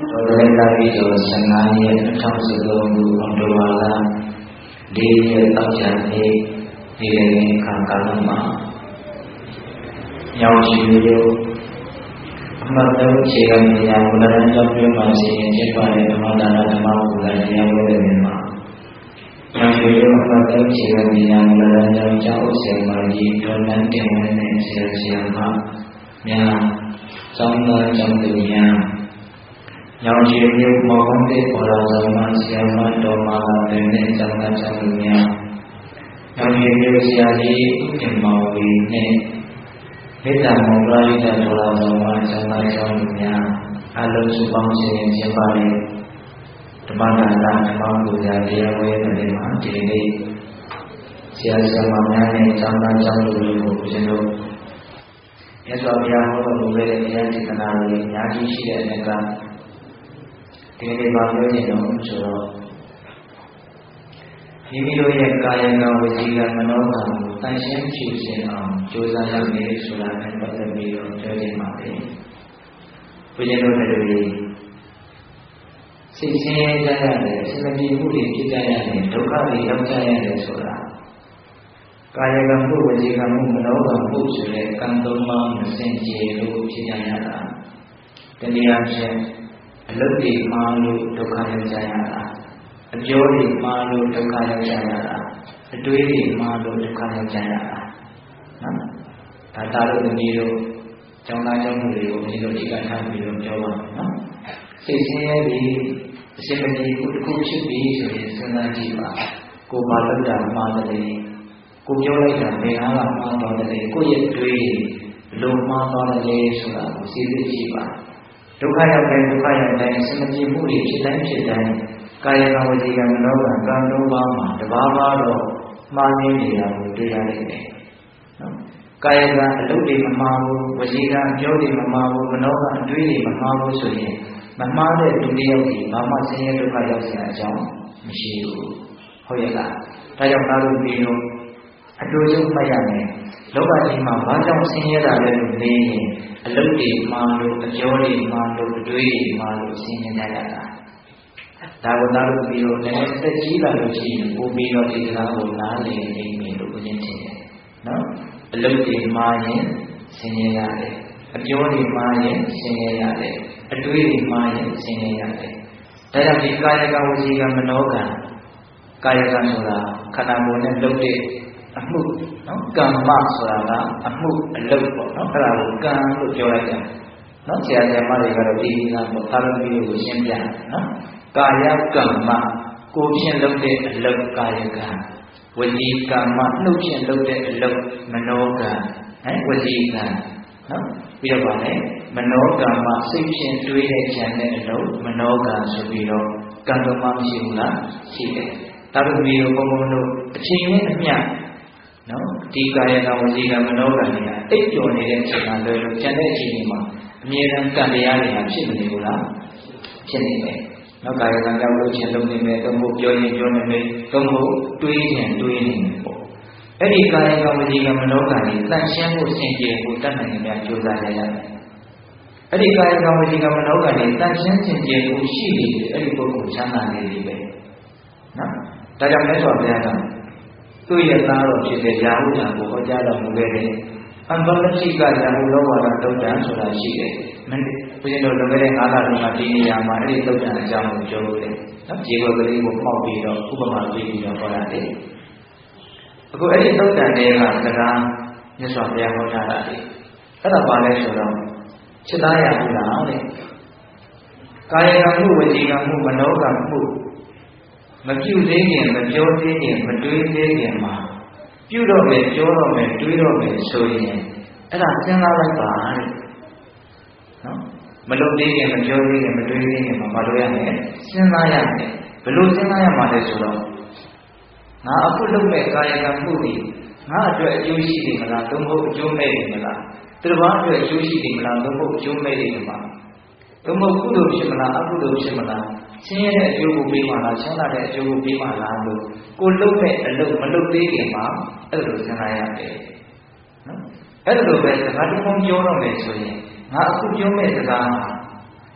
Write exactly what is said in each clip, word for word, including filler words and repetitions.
တော်တဲ့လာပြီးတော့ဆန္ဒရဲ့၂၀၁၃ခုအောက်တိုဘာလ၄ရက်တောက်ချန်နေ့ဒီနေ့ခါကာလမှာညောင်ရှိမျိုးအမှတ်သုံးခြေကပညာဘုရားကျောင်းပြုမှာစီရင်ကျင်းပတဲ့ဓမ္မဒါနဓမ္မပူဇာတရားဝဲတဲ့နေ့မှာညောင်ရှိမျိုးအမှတ်သုံးခြေကပညာဘုရားကျောင်းကျောင်းဥစ္စာမှာကြီးတော်လန်းတင်ဝင်တဲ့ဆရာဆရာမများကျောင်းသားကျောင်းသူများညောင်ရှိမျိုးမော်ကွန်းတဲ့ဘောတော်ဆောင်မှာဆရာမတော်မှာတဲ့နဲ့ကျောင်းသားကျောင်းသူများညောင်ရှိမျိုးဆရာကြီးဦးတင်မောင်ဝီနဲ့မေတ္တာမောင်ပရိသတ်တော်တော်ဆောင်မှာကျောင်းသားကျောင်းသူများအလုံးစုပေါင်းခြင်းကျင်းပတဲ့ဓမ္မဒါနဓမ္မပူဇာတရားဝဲတဲ့မှာဒီနေ့ဆရာဆရာမများနဲ့ကျောင်းသားကျောင်းသူတွေကိုဦးဇင်းတို့မြတ်စွာဘုရားဟောတော်မူခဲ့တဲ့တရားဒေသနာတွေအများကြီးရှိတဲ့အခါဒီနေ့ပါပြောခြင်းတော့ဆိုတော့မိမိတို့ရဲ့ကာယကံဝစီကံမနောကံကိုတန်ရှင်းဖြူစင်အောင်ကြိုးစားရမယ်ဆိုတာနဲ့ပတ်သက်ပြီးတော့ပြောခြင်းပါပဲဘုရားတို့တွေစိတ်ဆင်းရဲကြရတယ်အစမပြေမှုတွေဖြစ်ကြရတယ်ဒုက္ခတွေရောက်ကြရတယ်ဆိုတာကာယကံမှုဝစီကံမှုမနောကံမှုဆိုတဲ့ကံသုံးပါးမစင်ကြယ်လို့ဖြစ်ကြရတာတနည်းအားဖြင့်အလုပ်တွေမှားလို့ဒုက္ခရောက်ကြရတာအပြောတွေမှားလို့ဒုက္ခရောက်ကြရတာအတွေးတွေမှားလို့ဒုက္ခရောက်ကြရတာနော်ဒါသာလို့ဒီလိုကျောင်းသားကျောင်းသူတွေကိုဒီလိုဒီကထားပြီးတော့ပြောပါမယ်နော်စိတ်ဆင်းရဲပြီးအစိမပြေခုတစ်ခုဖြစ်ပြီးဆိုရင်စဉ်းစားကြည့်ပါကိုယ်ဘာလုပ်တာမှားတယ်ကိုပြောလိုက်တာဘယ်ဟာကမှားသွားတယ်ကိုယ့်ရဲ့တွေးလုံမှားသွားတယ်ဆိုတာကိုသိသိကြည့်ပါဒုက္ခရောက်တဲ့ဒုက္ခရောက်တဲ့အစိမပြေမှုတွေဖြစ်တိုင်းဖြစ်တိုင်းကာယကံဝစီကံမနောကံကံသုံးပါးမှာတဘာဘာတော့မှားနေနေတာကိုတွေ့ရနိုင်တယ်နော်ကာယကံအလုပ်တွေမမှားဘူးဝစီကံအပြောတွေမမှားဘူးမနောကံအတွေးတွေမမှားဘူးဆိုရင်မမှားတဲ့လူတယောက်ဒီဘာမှဆင်းရဲဒုက္ခရောက်စရာအကြောင်းမရှိဘူးဟုတ်ရဲ့လားဒါကြောင့်သားတို့ပြီးတော့အတူတူမှတ်ရမယ်လောကကြီးမှာဘာကြောင့်ဆင်းရဲတာလဲလို့မေးရင်အလုပ်တွေမှားလို့အပြောတွေမှားလို့အတွေးတွေမှားလို့ဆင်းရဲကြရတာဒါကိုသားတို့ပြီးတော့လည်းသက်ကြီးလာလို့ရှိရင်ပို့ပြီးတော့ဒီစကားကိုနားလည်နေပြီလို့ပြောနေတယ်နော်အလုပ်တွေမှားရင်ဆင်းရဲရတယ်အပြောတွေမှားရင်ဆင်းရဲရတယ်အတွေးတွေမှားရင်ဆင်းရဲရတယ်ဒါကြောင့်ဒီကာယကံဝစီကံမနောကံကာယကံဆိုတာခန္ဓာကိုယ်နဲ့လုပ်တဲ့အမှုနော်ကမ္မဆိုတာကအမှုအလုပ်ပေါ့နော်အဲ့ဒါကိုကံလို့ပြောလိုက်တာနော်ဆရာဆရာမတွေကတော့ဒီဒီလားပေါ့သာရမီကိုရှင်းပြနော်ကာယကမ္မကိုဖြင့်လုပ်တဲ့အလုပ်ကာယကံဝစီကမ္မနှုတ်ဖြင့်လုပ်တဲ့အလုပ်မနောကံဟဲ့ဝစီကံနော်ပြီးတော့ဗာလဲမနောကမ္မစိတ်ဖြင့်တွေးတဲ့ဉာဏ်နဲ့အလုပ်မနောကံဆိုပြီးတော့ကံတော်မှမရှိဘူးလားရှိတယ်ဒါပေမဲ့ဘုံဘုံတို့အချိန်နဲ့အမျှနော်ဒီကာယကံဝစီကံမနောကံတွေကအိပ်ပျော်နေတဲ့အချိန်ကလွယ်လို့ဉာဏ်တဲ့အချိန်တွေမှာအမြဲတမ်းကံတရားတွေဟာဖြစ်နေဘူးလားဖြစ်နေတယ်နော်ကာယကံကြောင့်လို့ချင်းလုံးနေမယ်သုံးဖို့ပြောရင်ပြောနေမယ်သုံးဖို့တွေးရင်တွေးနေမယ်ပေါ့အဲ့ဒီကာယကံဝစီကံမနောကံတွေတန်ရှင်းဖို့စင်ကြယ်ဖို့တတ်နိုင်များကြိုးစားရရတယ်အဲ့ဒီကာယကံဝစီကံမနောကံတွေတန်ရှင်းစင်ကြယ်ဖို့ရှိနေတယ်အဲ့ဒီပုဂ္ဂိုလ်ချမ်းသာနေပြီပဲနော်ဒါကြောင့်မြတ်စွာဘုရားကသူ့ရဲ့သားတော်ဖြစ်တဲ့ရာဟုတံကိုဟောကြားတော်မူခဲ့တဲ့အံပလတိကရာဟုလောဝါဒတုတ်တံဆိုတာရှိတယ်မင်းဘုရားတို့လွန်ခဲ့တဲ့ငါးလတုန်းကဒီနေရာမှာအဲ့ဒီတုတ်တံအကြောင်းကိုပြောလို့တယ်နော်ခြေကိုယ်ကလေးကိုပေါက်ပြီးတော့ဥပမာပေးပြီးတော့ဟောတာလေအခုအဲ့ဒီတုတ်တံတွေကစကားမြတ်စွာဘုရားဟောထားတာလေအဲ့ဒါပါလဲဆိုတော့စိတ်သားရဘူးလားတဲ့ကာယကံမှုဝစီကံမှုမနောကံမှုမပြုသေးခင်မပြောသေးခင်မတွေးသေးခင်မှာပြုတော့မယ်ပြောတော့မယ်တွေးတော့မယ်ဆိုရင်အဲ့ဒါစဉ်းစားလိုက်ပါတဲ့နော်မလုပ်သေးခင်မပြောသေးခင်မတွေးသေးခင်မှာမလုပ်ရနဲ့စဉ်းစားရမယ်ဘယ်လိုစဉ်းစားရမှာလဲဆိုတော့ငါအခုလုပ်မဲ့ကာယကံမှုတွေငါအတွက်အကျိုးရှိတယ်မလားသုံးဖို့အကျိုးမဲ့တယ်မလားသူတစ်ပါးအတွက်အကျိုးရှိတယ်မလားသုံးဖို့အကျိုးမဲ့တယ်မလားသုံးဖို့ကုသိုလ်ဖြစ်မလားအကုသိုလ်ဖြစ်မလားဆင်းရဲတဲ့အကျိုးကိုပေးမှလားချမ်းသာတဲ့အကျိုးကိုပေးမှလားလို့ကိုလုပ်မဲ့အလုပ်မလုပ်သေးခင်မှာအဲ့လိုစဉ်းစားရတယ်နော်အဲ့လိုပဲစကားတစ်ခုပြောတော့မယ်ဆိုရင်ငါအခုပြောမဲ့စကားမ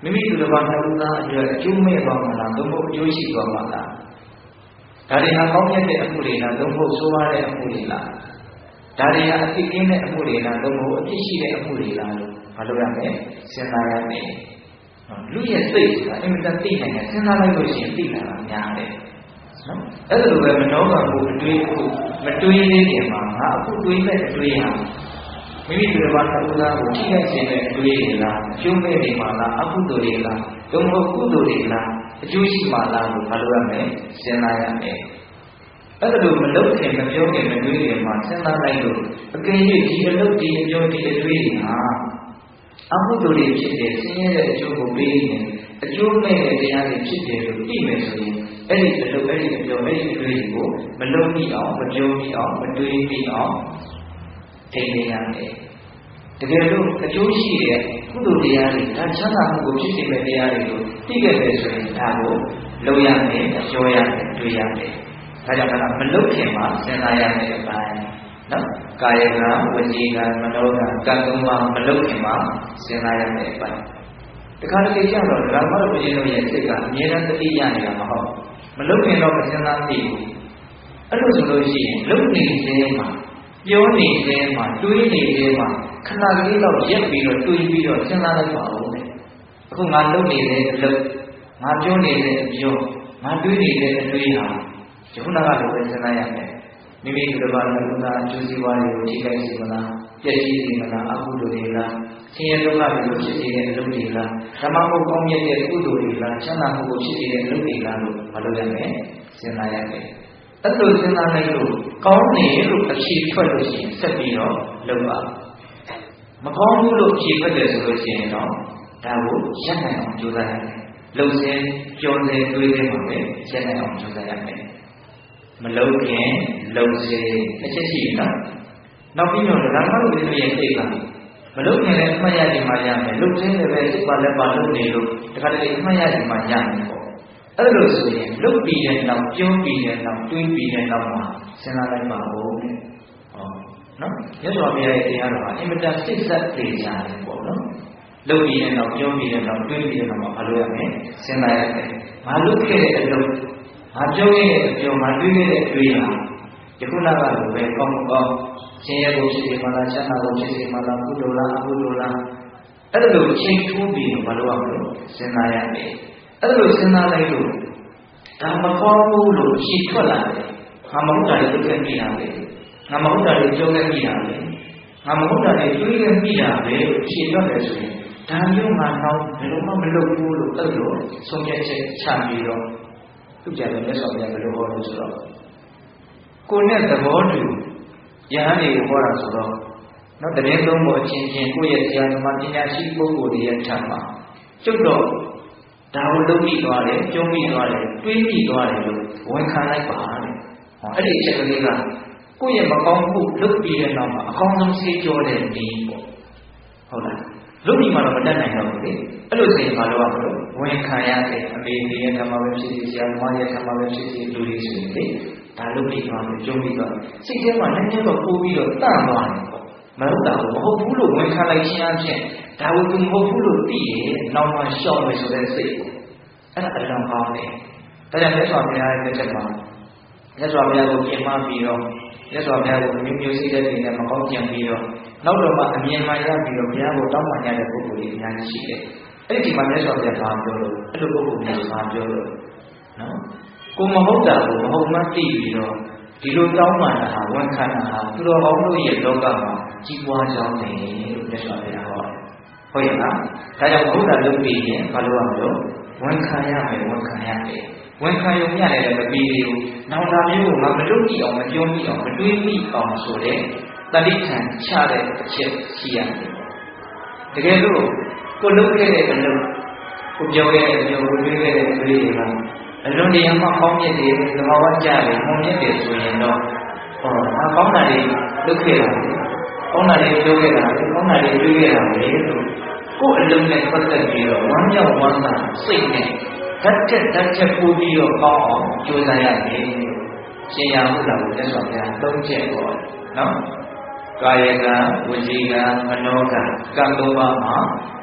မိမိသူတစ်ပါးနှစ်ဦးသားအတွက်အကျိုးမဲ့သွားမှာလားသို့မဟုတ်အကျိုးရှိသွားမှာလားဒါတွေဟာကောင်းမြတ်တဲ့အမှုတွေလားသို့မဟုတ်ဆိုးဝါးတဲ့အမှုတွေလားဒါတွေဟာအဖြစ်ကင်းတဲ့အမှုတွေလားသို့မဟုတ်အဖြစ်ရှိတဲ့အမှုတွေလားလို့မလုပ်ရမယ်စဉ်းစားရမယ်လူရဲ့စိတ်ကအင်မတန်သိနိုင်တယ်စဉ်းစားလိုက်လို့ရှိရင်သိလာတာများတယ်နော်အဲ့ဒါလိုပဲမနှောကမှုအတွေးခုမတွေးသေးခင်မှာငါအခုတွေးမဲ့အတွေးဟာမိမိတို့ဘာသာဥစ္စာကိုထိခိုက်ခြင်းနဲ့အတွေးတွေလားအကျိုးမဲ့တွေမှာလားအကုသိုလ်တွေလားသို့မဟုတ်ကုသိုလ်တွေလားအကျိုးရှိမှာလားလို့မလုပ်ရမယ်စဉ်းစားရမယ်အဲ့ဒါလိုမလုပ်ခင်မပြောခင်မတွေးခင်မှာစဉ်းစားလိုက်လို့အကယ်၍ဒီအလုပ်ဒီအပြောဒီအတွေးတွေဟာအကုသိုလ်တွေဖြစ်တယ်ဆင်းရဲတဲ့အကျိုးကိုပေးနေအကျိုးမဲ့တဲ့တရားတွေဖြစ်တယ်လို့သိမယ်ဆိုရင်အဲ့ဒီအလုပ်အဲ့ဒီအပြောအဲ့ဒီအတွေးကိုမလုပ်မိအောင်မပြောမိအောင်မတွေးမိအောင်ထိန်းသိမ်းရမယ်တကယ်လို့အကျိုးရှိတဲ့ကုသိုလ်တရားတွေဒါချမ်းသာမှုကိုဖြစ်စေတဲ့တရားတွေကိုသိခဲ့တယ်ဆိုရင်ဒါကိုလုပ်ရမယ်ပြောရမယ်တွေးရမယ်ဒါကြောင့်ကမလုပ်ခင်မှာစဉ်းစားရမယ်အပိုင်းနော်ကာယကဝစီကမနောကကံသုံးပါးမလုပ်ခင်မှာစဉ်းစားရမယ်အပိုင်းတခါတလေကျတော့ဓမ္မတော်ဘုရားတို့ရဲ့စိတ်ကအမြဲတမ်းတတိယနေတာမဟုတ်မလုပ်ခင်တော့မစဉ်းစားသိဘူးအဲ့လိုဆိုလို့ရှိရင်လုပ်နေခြင်းမှာပြောနေခြင်းမှာတွေးနေခြင်းမှာခဏလေးတော့ရက်ပြီးတော့တွေးပြီးတော့စဉ်းစားလိုက်ပါဦးမယ်အခုငါလုပ်နေတဲ့အလုပ်ငါပြောနေတဲ့အပြောငါတွေးနေတဲ့အတွေးဟာယခုနကလိုပဲစဉ်းစားရမယ်မိမိတို့ဘာလို့လဲအကျိုးစီးပွားတွေကိုထိခိုက်စေမလားပြည့်စည်စေမလားအကုသိုလ်တွေလားဆင်းရဲဒုက္ခတွေကိုဖြစ်စေတဲ့အလုပ်တွေလားဓမ္မဘုကောင်းမြတ်တဲ့ကုသိုလ်တွေလားချမ်းသာမှုကိုဖြစ်စေတဲ့အလုပ်တွေလားလို့မလုပ်ရမယ်စဉ်းစားရမယ်အဲ့လိုစဉ်းစားလိုက်လို့ကောင်းနေလို့အဖြေထွက်လို့ရှိရင်ဆက်ပြီးတော့လုပ်ပါမကောင်းဘူးလို့အဖြေထွက်တယ်ဆိုလို့ရှိရင်တော့ဒါကိုရပ်နိုင်အောင်ကြိုးစားရမယ်လုပ်စင်းကြော်စင်းတွေးစင်းပါပဲရပ်နိုင်အောင်ကြိုးစားရမယ်မလုပ်ခင်လုပ်စင်းအချက်ရှိနော်နောက်ပြီးတော့ဓမ္မလူတွေရဲ့စိတ်ကမလုပ်ခင်လည်းအမှတ်ရခြင်းမှရမယ်လုပ်စင်းလည်းပဲစိတ်ပါလည်းပါလုပ်နေလို့တခါတလေအမှတ်ရခြင်းမှရမယ်ပေါ့အဲ့လိုဆိုရင်လုပ်ပြီးတဲ့နောက်ပြုံးပြီးတဲ့နောက်တွေးပြီးတဲ့နောက်မှာစဉ်းစားလိုက်ပါဦးတဲ့ဟောနော်ရသော်ဘုရားရဲ့တရားတော်ကအင်မတန်စိတ်ဆက်သေးကြတယ်ပေါ့နော်လုပ်ပြီးတဲ့နောက်ပြုံးပြီးတဲ့နောက်တွေးပြီးတဲ့နောက်မှာမလုပ်ရမယ်စဉ်းစားရမယ်မလုပ်ခဲ့တဲ့အလုပ်မပြောခဲ့တဲ့အပြောမတွေးခဲ့တဲ့အတွေးဟာယခုနကလိုပဲကောင်းမကောင်းဆင်းရဲဖို့ဖြစ်စေမလားချမ်းသာဖို့ဖြစ်စေမလားကုသိုလ်လားအကုသိုလ်လားအဲ့ဒါလိုချိန်ထိုးပြီးမလုပ်ရဘူးစဉ်းစားရမယ်အဲ့လိုစဉ်းစားလိုက်လို့ဒါမကောင်းဘူးလို့ရှင်းထွက်လာတယ်ငါမဟုတ်တာတွေလုပ်ခဲ့မိတာပဲငါမဟုတ်တာတွေပြောခဲ့မိတာပဲငါမဟုတ်တာတွေတွေးခဲ့မိတာပဲလို့ရှင်းထွက်တယ်ဆိုရင်ဒါမျိုးငါတော့ဘယ်လိုမှမလုပ်ဘူးလို့အဲ့လိုဆုံးဖြတ်ချက်ချပြီးတော့သူကြတယ်လက်ဆောင်ပြဘယ်လိုဟောလို့ဆိုတော့ကိုယ်နဲ့သဘောတူယဟန်တွေကိုဟောတာဆိုတော့နော်တရင်သုံးဖို့အချင်းချင်းကိုယ့်ရဲ့ဆရာသမားပညာရှိပုဂ္ဂိုလ်တွေရဲ့ထံမှာကျုပ်တော့ဒါကိုလုပ်ပြီးသွားတယ်ကြုံပြီးသွားတယ်တွေးပြီးသွားတယ်လို့ဝန်ခံလိုက်ပါတဲ့ဟောအဲ့ဒီအချက်ကလေးကကိုယ့်ရဲ့မကောင်းမှုလုပ်ပြီးတဲ့နောက်မှာအကောင်းဆုံးဆေးကြောတဲ့ဒီပေါ့ဟုတ်လားလုပ်ပြီးမှတော့မတတ်နိုင်တော့ဘူးလေအဲ့လိုဆိုရင်မလုပ်ရဘူးဝန်ခံရတဲ့အမေတွေရဲ့ဓမ္မပဲဖြစ်ဖြစ်ဆရာသမားရဲ့ဓမ္မပဲဖြစ်ဖြစ်လူတွေဆိုရင်လေဒါလုပ်ပြီးသွားတယ်ကြုံပြီးသွားစိတ်ထဲမှာနည်းနည်းတော့ပိုးပြီးတော့တန့်သွားတယ်ပေါ့မဟုတ်တာမဟုတ်ဘူးလို့ဝန်ခံလိုက်ခြင်းအပြင်ဒါကိုသူမဟုတ်ဘူးလို့သိရင်နောက်မှရှောင်မယ်ဆိုတဲ့စိတ်ပေါ့အဲ့ဒါအလောင်းကောင်းတယ်ဒါကြောင့်မြတ်စွာဘုရားရဲ့လက်ချက်မှာမြတ်စွာဘုရားကိုပြင်မပြီးတော့မြတ်စွာဘုရားကိုမျိုးမျိုးစိတ်တဲ့တွေနဲ့မကောင်းကြံပြီးတော့နောက်တော့မှအမြင်မှန်ရပြီးတော့ဘုရားကိုတောင်းပန်ရတဲ့ပုဂ္ဂိုလ်တွေအများကြီးရှိတယ်အဲ့ဒီမှာမြတ်စွာဘုရားဘာပြောလို့အဲ့လိုပုဂ္ဂိုလ်မျိုးဘာပြောလို့နော်ကိုမဟုတ်တာကိုမဟုတ်မှသိပြီးတော့ဒီလိုတောင်းပန်တာဟာဝန်ခံတာဟာသူတော်ကောင်းတို့ရဲ့လောကမှာကြီးပွားကြောင်းတယ်လို့မြတ်စွာဘုရားဟောတယ်ဟုတ်ရဲ့လားဒါကြောင့်ဘုရားလုပ်ပြီးရင်ဘာလို့ရမလို့ဝန်ခံရမယ်ဝန်ခံရမယ်ဝန်ခံရုံနဲ့လည်းမပြီးသေးဘူးနောက်တာမျိုးကိုငါမလုပ်ကြည့်အောင်မပြောမိအောင်မတွေးမိအောင်ဆိုတဲ့တတိခံချတဲ့အချက်ရှိရတယ်တကယ်လို့ကိုလုပ်ခဲ့တဲ့အလုပ်ကိုပြောခဲ့တဲ့အပြောကိုတွေးခဲ့တဲ့အတွေးတွေကအလွန်တရာမှကောင်းမြတ်တယ်သဘာဝကျတယ်မုံမြတ်တယ်ဆိုရင်တော့ဟောငါကောင်းတာတွေလုပ်ခဲ့တာကောင်းတာတွေပြောခဲ့တာကောင်းတာတွေတွေးခဲ့တာလေလို့ကိုယ်အလုံးနဲ့ပတ်သက်ပြီးတော့ဝမ်းမြောက်ဝမ်းသာစိတ်နဲ့ဓာတ်ချက်ဓာတ်ချက်ပို့ပြီးတော့ကောင်းအောင်ကြိုးစားရတယ်ရှင်ရမှုလာကိုလက်ဆောင်ပြသုံးချက်ပေါ့နော်ကာယကဝစီကမနောကကံသုံးပါးမှာ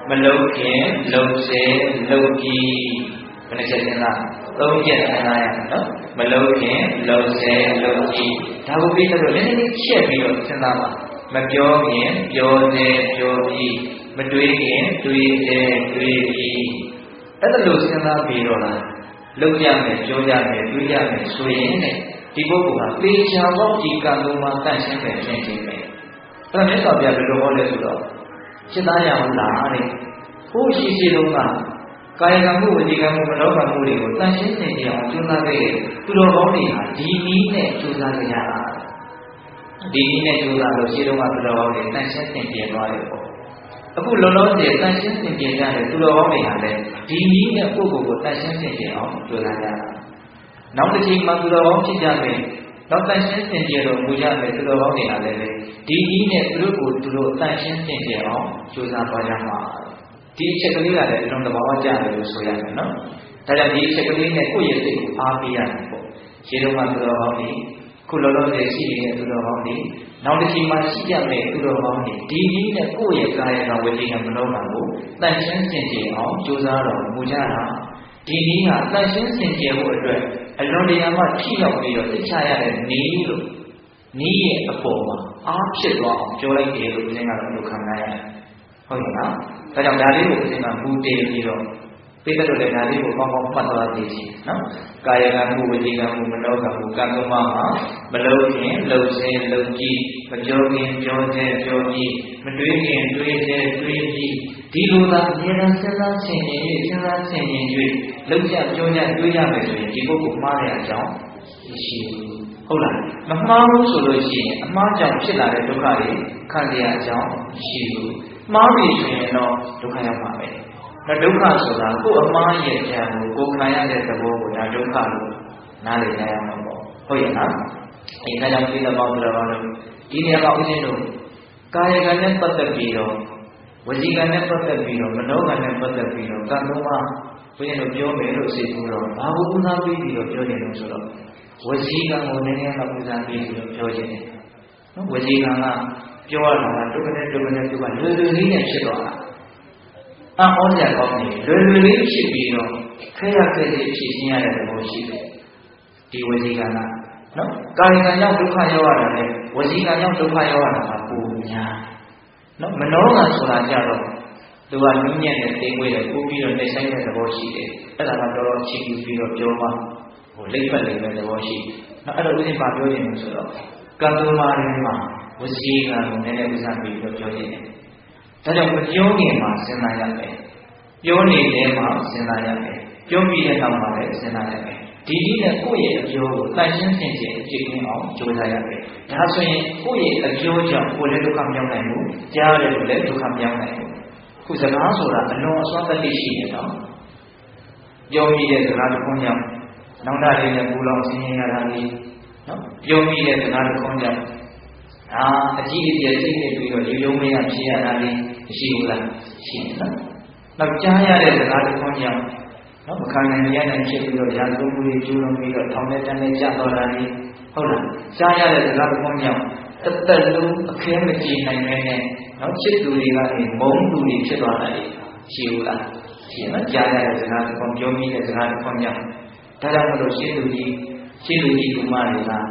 မလုံးခင်လုံးစေလုံးကြီးဘယ်နှချက်စဉ်းစားသုံးချက်စဉ်းစားရမယ်နော်မလုံးခင်လုံးစေလုံးကြီးဒါကိုပြီးတော့လည်းနည်းနည်းချက်ပြီးတော့စဉ်းစားပါမပြောခင်ပြောသေးပြောပြီးမတွေးခင်တွေးသေးတွေးပြီးအဲ့ဒါလို့စဉ်းစားပြီးတော့လားလုံးကြမယ်ပြောကြမယ်တွေးကြမယ်ဆိုရင်တဲ့ဒီပုဂ္ဂိုလ်ကပေချာပေါင်းဒီကံလုံးမှာတန့်ရှင်းပဲဖြစ်နေတယ်အဲ့ဒါမြတ်စွာဘုရားဘယ်လိုဟောလဲဆိုတော့စိတ်သားရအောင်လားတဲ့ဟိုရှိရှိလုံးကကာယကံမှုဝစီကံမှုမနောကံမှုတွေကိုတန်ရှင်းနေကြအောင်ကြိုးစားခဲ့တဲ့သူတော်ကောင်းတွေဟာဒီနည်းနဲ့ကြိုးစားကြရတာဒီနည်းနဲ့ကြိုးစားလို့ရှိတော့ကသူတော်ကောင်းတွေတန်ရှင်းနေပြသွားတယ်ပေါ့အခုလုံးလုံးတွေတန်ရှင်းနေပြကြတယ်သူတော်ကောင်းတွေဟာလည်းဒီနည်းနဲ့ကိုယ့်ကိုယ်ကိုတန်ရှင်းနေပြအောင်ကြိုးစားကြတာနောက်တစ်ချိန်မှာသူတော်ကောင်းဖြစ်ကြမယ်နောက်တန်ရှင်းနေပြတော့မူကြမယ်သူတော်ကောင်းတွေဟာလည်းဒီနည်းနဲ့သူတို့ကိုသူတို့တန်ရှင်းနေပြအောင်ကြိုးစားသွားကြမှာဒီအချက်ကလေးကလည်းအလုံးသဘာဝကျတယ်လို့ဆိုရမယ်နော်။ဒါကြောင့်ဒီအချက်ကလေးနဲ့ကိုယ့်ရဲ့စိတ်ကိုအားပေးရမယ်ပေါ့။ရှင်းတော့မှသူတော်ကောင်းတွေခုလောလောဆယ်ရှိနေတဲ့သူတော်ကောင်းတွေနောက်တစ်ချိန်မှာရှိကြမယ့်သူတော်ကောင်းတွေဒီနည်းနဲ့ကိုယ့်ရဲ့ကာယကဝစီကမနောကကိုတန်ရှင်းစင်ကြယ်အောင်ကြိုးစားတော်မူကြတာဒီနည်းကတန်ရှင်းစင်ကြယ်ဖို့အတွက်အလွန်တရာမှထိရောက်ပြီးတော့သိချရတဲ့နည်းလို့နည်းရဲ့အပေါ်မှာအားဖြစ်သွားအောင်ပြောလိုက်တယ်လို့ဦးဇင်းကတော့လို့ခံရရတယ်။ဟုတ်ရဲ့နော်။ဒါကြောင့်ဒါလေးကိုဦးဇင်းကမူတည်ပြီးတော့ပြည့်တဲ့လို့လည်းဒါလေးကိုပေါင်းပေါင်းမှတ်သွားသေးချင်နော်။ကာယကံမှုဝစီကံမှုမနောကံမှုကံသုံးပါးမှာမလုံးခင်လုံးစင်းလုံးကြည့်မပြောခင်ပြောသေးပြောကြည့်မတွေးခင်တွေးသေးတွေးကြည့်ဒီလိုသာအများအားစဉ်းစားဆင်ခြင်၍စဉ်းစားဆင်ခြင်၍လုံးကြပြောကြတွေးရမယ်ဆိုရင်ဒီပုဂ္ဂိုလ်မှားတဲ့အကြောင်းရှိဘူးဟုတ်လားမမှားဘူးဆိုလို့ရှိရင်အမှားကြောင့်ဖြစ်လာတဲ့ဒုက္ခတွေခံရအကြောင်းရှိဘူးမှားပြီဆိုရင်တော့ဒုက္ခရောက်ပါပဲဒါဒုက္ခဆိုတာကိုယ်အမှားရဲ့ဉာဏ်ကိုကိုယ်ခံရတဲ့သဘောကိုဒါဒုက္ခလို့နားလည်ကြရမှာပေါ့ဟုတ်ရဲ့နော်အဲဒါကြောင့်ဒီလိုပေါ့ဆိုတော့ဒီနေရာမှာဦးဇင်းတို့ကာယကံနဲ့ပတ်သက်ပြီးတော့ဝစီကံနဲ့ပတ်သက်ပြီးတော့မနောကံနဲ့ပတ်သက်ပြီးတော့ကံသုံးပါးဦးဇင်းတို့ပြောမယ်လို့စိတ်ကူးတော့ဘာကိုဦးစားပေးပြီးတော့ပြောနေလို့ဆိုတော့ဝစီကံကိုနည်းနည်းတော့ဦးစားပေးပြီးတော့ပြောခြင်းတယ်နော်ဝစီကံကပြောရတာကဒုက္ခနဲ့ဒုက္ခနဲ့သူကလွယ်လွယ်လေးနဲ့ဖြစ်သွားတာအဟောကြကောင်းတယ်လွယ်လွယ်လေးဖြစ်ပြီးတော့ခဲရခဲရဖြစ်ခြင်းရတဲ့သဘောရှိတယ်ဒီဝစီကံကနော်ကာယကံကြောင့်ဒုက္ခရောက်ရတာလေဝစီကံကြောင့်ဒုက္ခရောက်ရတာကပုံများနော်မနောကံဆိုတာကြတော့သူကနုညံ့တဲ့သိမ့်ဝဲတဲ့ပို့ပြီးတော့နေဆိုင်တဲ့သဘောရှိတယ်အဲ့ဒါကတော်တော်ချီးကျူးပြီးတော့ပြောမှဟိုလိမ့်ပတ်နေတဲ့သဘောရှိနော်အဲ့တော့ဦးဇင်းပါပြောခြင်းလို့ဆိုတော့ကံသုံးပါးထဲမှာဝစီကံကိုနည်းနည်းဥစားပြီးတော့ပြောခြင်းတယ်ဒါကြောင့်မပြောခင်မှာစဉ်းစားရမယ်ပြောနေတဲ့မှာစဉ်းစားရမယ်ပြောပြီးတဲ့နောက်မှာလည်းစဉ်းစားရမယ်ဒီနည်းနဲ့ကိုယ့်ရဲ့အပြောကိုတန်ရှင်းစင်ကြယ်ကြည့်ရင်အောင်ကြိုးစားရမယ်ဒါဆိုရင်ကိုယ့်ရဲ့အပြောကြောင့်ကိုယ်လည်းဒုက္ခမရောက်နိုင်ဘူးကြားရတယ်လို့လည်းဒုက္ခမရောက်နိုင်ဘူးခုစကားဆိုတာအလွန်အစွမ်းတတိရှိနေတော့ပြောပြီးတဲ့စကားတစ်ခုကြောင့်နောက်တာလေးနဲ့ပူလောင်ဆင်းရဲရတာလေးနော်ပြောပြီးတဲ့စကားတစ်ခုကြောင့်အာအကြည့်အကျယ်သိနေပြီးတော့ရုံရုံမရဖြစ်ရတာလေးမရှိဘူးလားရှိတယ်နော်နောက်ကြားရတဲ့စကားတစ်ခုကြောင့်နော်မခံနိုင်ရနိုင်ဖြစ်ပြီးတော့ရာဇဝမှုတွေကျူးလွန်ပြီးတော့ထောင်ထဲတန်းထဲကျသွားတာလေးဟုတ်လားကြားရတဲ့စကားတစ်ခုကြောင့်အသက်လုံးအခင်းမကြည့်နိုင်မဲနဲ့နော်ချစ်သူတွေကနေမုန်းသူတွေဖြစ်သွားတာလေရှိဘူးလားရှိရင်တော့ကြားရတဲ့စကားတစ်ခုပြောမိတဲ့စကားတစ်ခုကြောင့်ဒါကြောင့်မလို့ရှင်းသူကြီးရှင်းသူကြီးဒီမှာတွေကနော်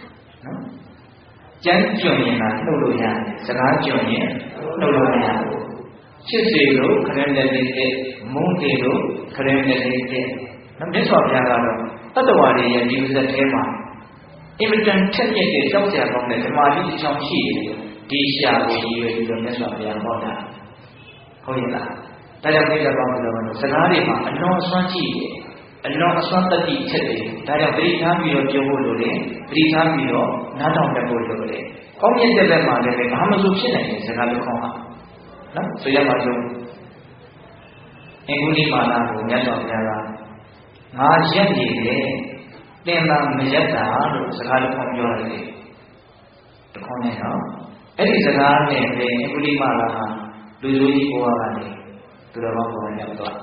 ကြမ်းကြွရင်လားနှုတ်လို့ရတယ်စကားကြွရင်နှုတ်လို့မရဘူးချစ်စီလို့ခရက်လက်လေးတဲ့မုန်းတယ်လို့ခရက်လက်လေးတဲ့နော်မြတ်စွာဘုရားကတော့တတ္တဝါတွေရဲ့ဒီဥစ္စာထဲမှာအင်မတန်ထက်မြက်တဲ့ကြောက်ကြကောင်းတဲ့ဓမ္မကြီးတစ်ချောင်းရှိတယ်ဒီရှာကိုရည်ရွယ်ပြီးတော့မြတ်စွာဘုရားဟောတာဟုတ်ရဲ့လားဒါကြောင့်ဒီလိုကောင်းလို့စကားတွေမှာအလွန်အစွမ်းကြီးတယ်အလွန်အစွမ်းတတိဖြစ်တယ်ဒါကြောင့်ပရိသတ်ပြီးတော့ပြောဖို့လိုတယ်ပရိသတ်ပြီးတော့နားထောင်တတ်ဖို့လိုတယ်ကောင်းမြတ်တဲ့ဘက်မှာလည်းဘာမှမဆိုဖြစ်နိုင်တဲ့စကားတစ်ခုဟာနော်ဆိုရမှာဆိုအင်္ဂုလိမာနကိုမြတ်စွာဘုရားကငါရက်နေတယ်တင်တာမရက်တာလို့စကားတစ်ခုပြောရတယ်တခေါနဲ့နော်အဲ့ဒီစကားနဲ့ပဲအင်္ဂုလိမာနဟာလူစုကြီးဘဝကနေသူတော်ကောင်းဘဝရောက်သွား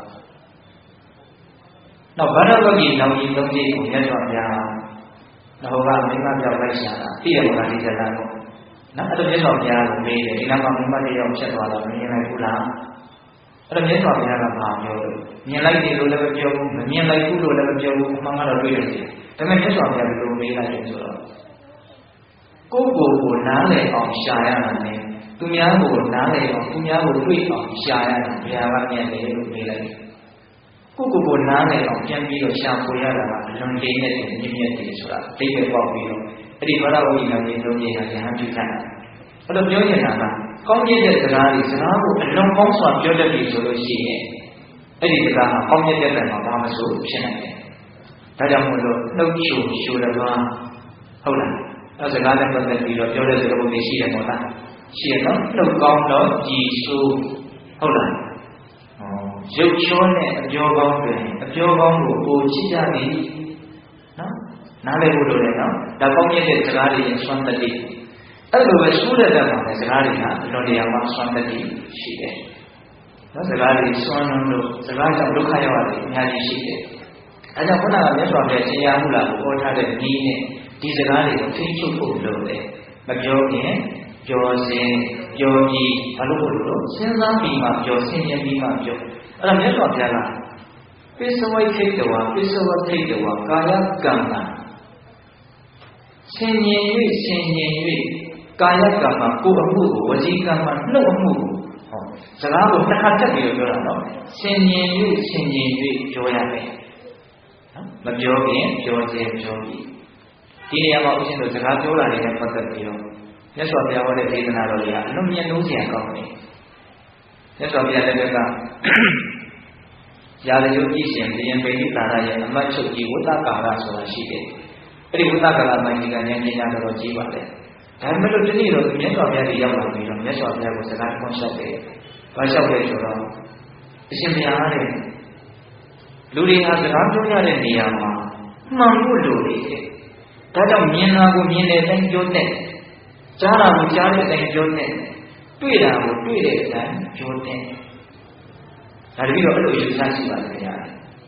နောက်ဗရဝဂီနောင်ကြီးသုံးကြီးကိုမြတ်စွာဘုရားတော့ကမိမပြောက်လိုက်ရှာတာသိရမလားဒီစကားကိုနော်အဲ့တော့မြတ်စွာဘုရားကိုမေးတယ်ဒီနာမှာမိမတယောက်ဖြစ်သွားတာမမြင်နိုင်ဘူးလားအဲ့တော့မြတ်စွာဘုရားကဘာပြောလို့မြင်လိုက်တယ်လို့လည်းမပြောဘူးမမြင်လိုက်ဘူးလို့လည်းမပြောဘူးအမှန်ကတော့တွေ့ရတယ်ဒါပေမဲ့မြတ်စွာဘုရားဘယ်လိုမေးလိုက်လဲဆိုတော့ကိုယ့်ကိုယ်ကိုနားလည်အောင်ရှာရတာနဲ့သူများကိုနားလည်အောင်သူများကိုတွေ့အောင်ရှာရတာဘုရားကမြတ်တယ်လို့မေးလိုက်ကိုယ့်ကိုယ်ကိုနားလည်အောင်ပြန်ပြီးတော့ရှာဖွေရတာကအလွန်ကြီးနဲ့မြင့်မြတ်တယ်ဆိုတာသိပဲပေါက်ပြီးတော့အဲ့ဒီဘာသာဝိညာဉ်ကြီးလုံးကြီးဟာဉာဏ်ပြုတာအဲ့တော့ပြောချင်တာကကောင်းမြတ်တဲ့စကားတွေစကားကိုအလွန်ကောင်းစွာပြောတတ်ပြီဆိုလို့ရှိရင်အဲ့ဒီစကားမှာကောင်းမြတ်တဲ့ဘက်မှာဘာမှဆိုဖြစ်နိုင်တယ်ဒါကြောင့်မို့လို့နှုတ်ချိုချိုတယ်ကွာဟုတ်လားအဲ့စကားနဲ့ပတ်သက်ပြီးတော့ပြောတဲ့စကားပုံတွေရှိတယ်မို့လားရှိရနော်နှုတ်ကောင်းတော့ကြည်ဆိုးဟုတ်လားရုပ်ချောနဲ့အပြောကောင်းတွေအပြောကောင်းကိုပိုချစ်ကြပြီနော်နားလည်ဖို့လိုတယ်နော်ဒါကောင်းမြတ်တဲ့စကားတွေရဲ့စွမ်းတတိအဲ့လိုပဲဆိုးတဲ့ဘက်မှာလည်းစကားတွေကအလွန်တရာမှစွမ်းတတိရှိတယ်နော်စကားတွေစွမ်းလို့စကားကြောင့်ဒုက္ခရောက်ရတယ်အများကြီးရှိတယ်အဲကြောင့်ခုနကမြတ်စွာဘုရားရှင်ရမှုလားကိုဟောထားတဲ့ဒီနဲ့ဒီစကားတွေကိုထိချုပ်ဖို့လိုတယ်မပြောခင်ပြောစဉ်ပြောပြီးဘာလို့လို့လို့စဉ်းစားပြီးမှပြောဆင်ခြင်ပြီးမှပြောအဲ့ဒါမြတ်စွာဘုရားကပိစဝိခိတဝါပိစဝခိတဝါကာယကံကဆင်ញင်၍ဆင်ញင်၍ကာယကံမှာကိုယ်အမှုကိုဝစီကံမှာနှုတ်အမှုကိုဟောစကားကိုတစ်ခါတက်ပြီးတော့ပြောတာနော်ဆင်ញင်၍ဆင်ញင်၍ပြောရမယ်နော်မပြောခင်ပြောခြင်းပြောပြီးဒီနေရာမှာဦးဇင်းတို့စကားပြောတာတွေနဲ့ပတ်သက်ပြီးတော့မြတ်စွာဘုရားဟောတဲ့ဒေသနာတော်တွေကအလုံးမြတ်လို့စရာကောင်းတယ်မြတ်စွာဘုရားလည်းကရာဇဂုကြီးရှင်ဘုရင်ပိဋိသာရရဲ့အမတ်ချုပ်ကြီးဝတ္တကာရဆိုတာရှိတယ်အဲ့ဒီဝတ္တကာရမိုင်းကြီးကဉာဏ်ပညာတော်ကြီးပါလေဒါပေမဲ့လို့ဒီနေ့တော့မြတ်စွာဘုရားကြီးရောက်လာပြီးတော့မြတ်စွာဘုရားကိုစကားခွန်လျှောက်တယ်။ဘာလျှောက်လဲဆိုတော့အရှင်ဘုရားတဲ့လူတွေဟာစကားပြောရတဲ့နေရာမှာမှန်ဖို့လိုတယ်။ဒါကြောင့်မြင်တာကိုမြင်တဲ့အတိုင်းပြောတဲ့ကြားတာကိုကြားတဲ့အတိုင်းပြောတဲ့တွေ့တာကိုတွေ့တဲ့အတိုင်းပြောတဲ့ဒါတပည့်တော့အဲ့လိုယူဆရှိပါလေဗျာ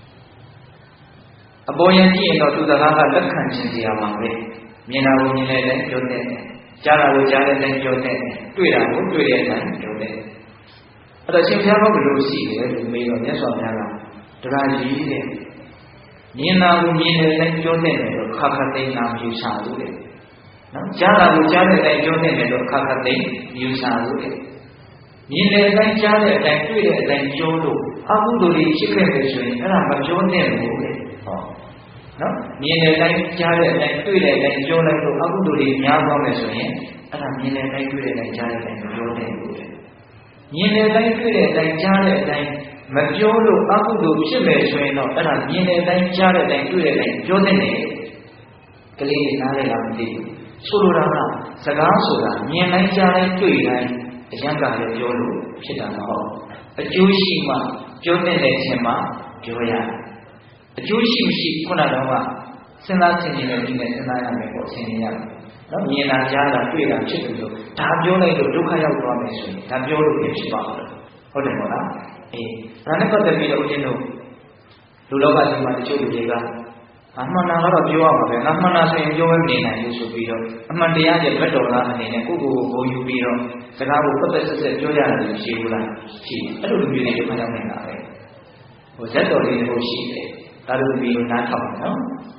။အပေါ်ယံကြည့်ရင်တော့သူစကားကလက်ခံခြင်းစရာပါပဲ။မြင်တာကိုမြင်တဲ့အတိုင်းပြောတဲ့ကြားတာကိုကြားတဲ့အတိုင်းပြောတဲ့တွေ့တာကိုတွေ့တဲ့အတိုင်းပြောတဲ့အဲ့တော့ရှင်ဘုရားကဘယ်လိုရှိလဲလို့မေးတော့မြတ်စွာဘုရားကတရားကြီးတဲ့မြင်တာကိုမြင်တဲ့အတိုင်းပြောတဲ့လို့ခါခါသိမ်းနာယူဆလို့တဲ့နော်ကြားတာကိုကြားတဲ့အတိုင်းပြောတဲ့လို့ခါခါသိမ်းယူဆလို့တဲ့မြင်တဲ့အတိုင်းကြားတဲ့အတိုင်းတွေ့တဲ့အတိုင်းပြောလို့အကုသိုလ်တွေဖြစ်ခဲ့တယ်ဆိုရင်အဲ့ဒါမပြောနဲ့ဘူးတဲ့ဟောနော်မြင်တဲ့အတိုင်းကြားတဲ့အတိုင်းတွေ့တဲ့အတိုင်းပြောလိုက်လို့အကုသိုလ်တွေများသွားမယ်ဆိုရင်အဲ့ဒါမြင်တဲ့အတိုင်းတွေ့တဲ့အတိုင်းကြားတဲ့အတိုင်းမပြောနဲ့ဘူးတဲ့မြင်တဲ့အတိုင်းတွေ့တဲ့အတိုင်းကြားတဲ့အတိုင်းမပြောလို့အကုသိုလ်ဖြစ်မယ်ဆိုရင်တော့အဲ့ဒါမြင်တဲ့အတိုင်းကြားတဲ့အတိုင်းတွေ့တဲ့အတိုင်းပြောတဲ့နေကလေးတွေနားလည်လာမသိဘူးဆိုလိုတာကစကားဆိုတာမြင်တိုင်းကြားတိုင်းတွေ့တိုင်းအရန်ကလည်းပြောလို့ဖြစ်တာမဟုတ်အကျိုးရှိမှပြောတဲ့အချိန်မှာပြောရတယ်အကျိုးရှိမရှိခုနကတော့စဉ်းစားဆင်ခြင်တဲ့ဒီနဲ့စဉ်းစားရမယ်ပေါ့ဆင်ခြင်ရတယ်နော်မြင်တာကြားတာတွေ့တာဖြစ်တယ်လို့ဒါပြောလိုက်လို့ဒုက္ခရောက်သွားမယ်ဆိုရင်ဒါပြောလို့ဖြစ်ပါဘူးဟုတ်တယ်မဟုတ်လားအေးဒါနဲ့ပတ်သက်ပြီးတော့ဦးဇင်းတို့လူလောကကြီးမှာတချို့လူတွေကအမှန်တရားတော့ပြောရမှာပဲငါမှန်တာဆိုရင်ပြောမနေနိုင်ဘူးဆိုပြီးတော့အမှန်တရားရဲ့ဘက်တော်သားအနေနဲ့ကိုယ့်ကိုယ်ကိုဂုဏ်ယူပြီးတော့စကားကိုပတ်သက်ဆက်ဆက်ပြောရတယ်ရှိဘူးလားရှိအဲ့လိုလူမျိုးတွေဒုက္ခရောက်နေတာပဲဟိုဇက်တော်လေးတွေရှိတယ်ဒါလိုပြီးနားထောင်နော်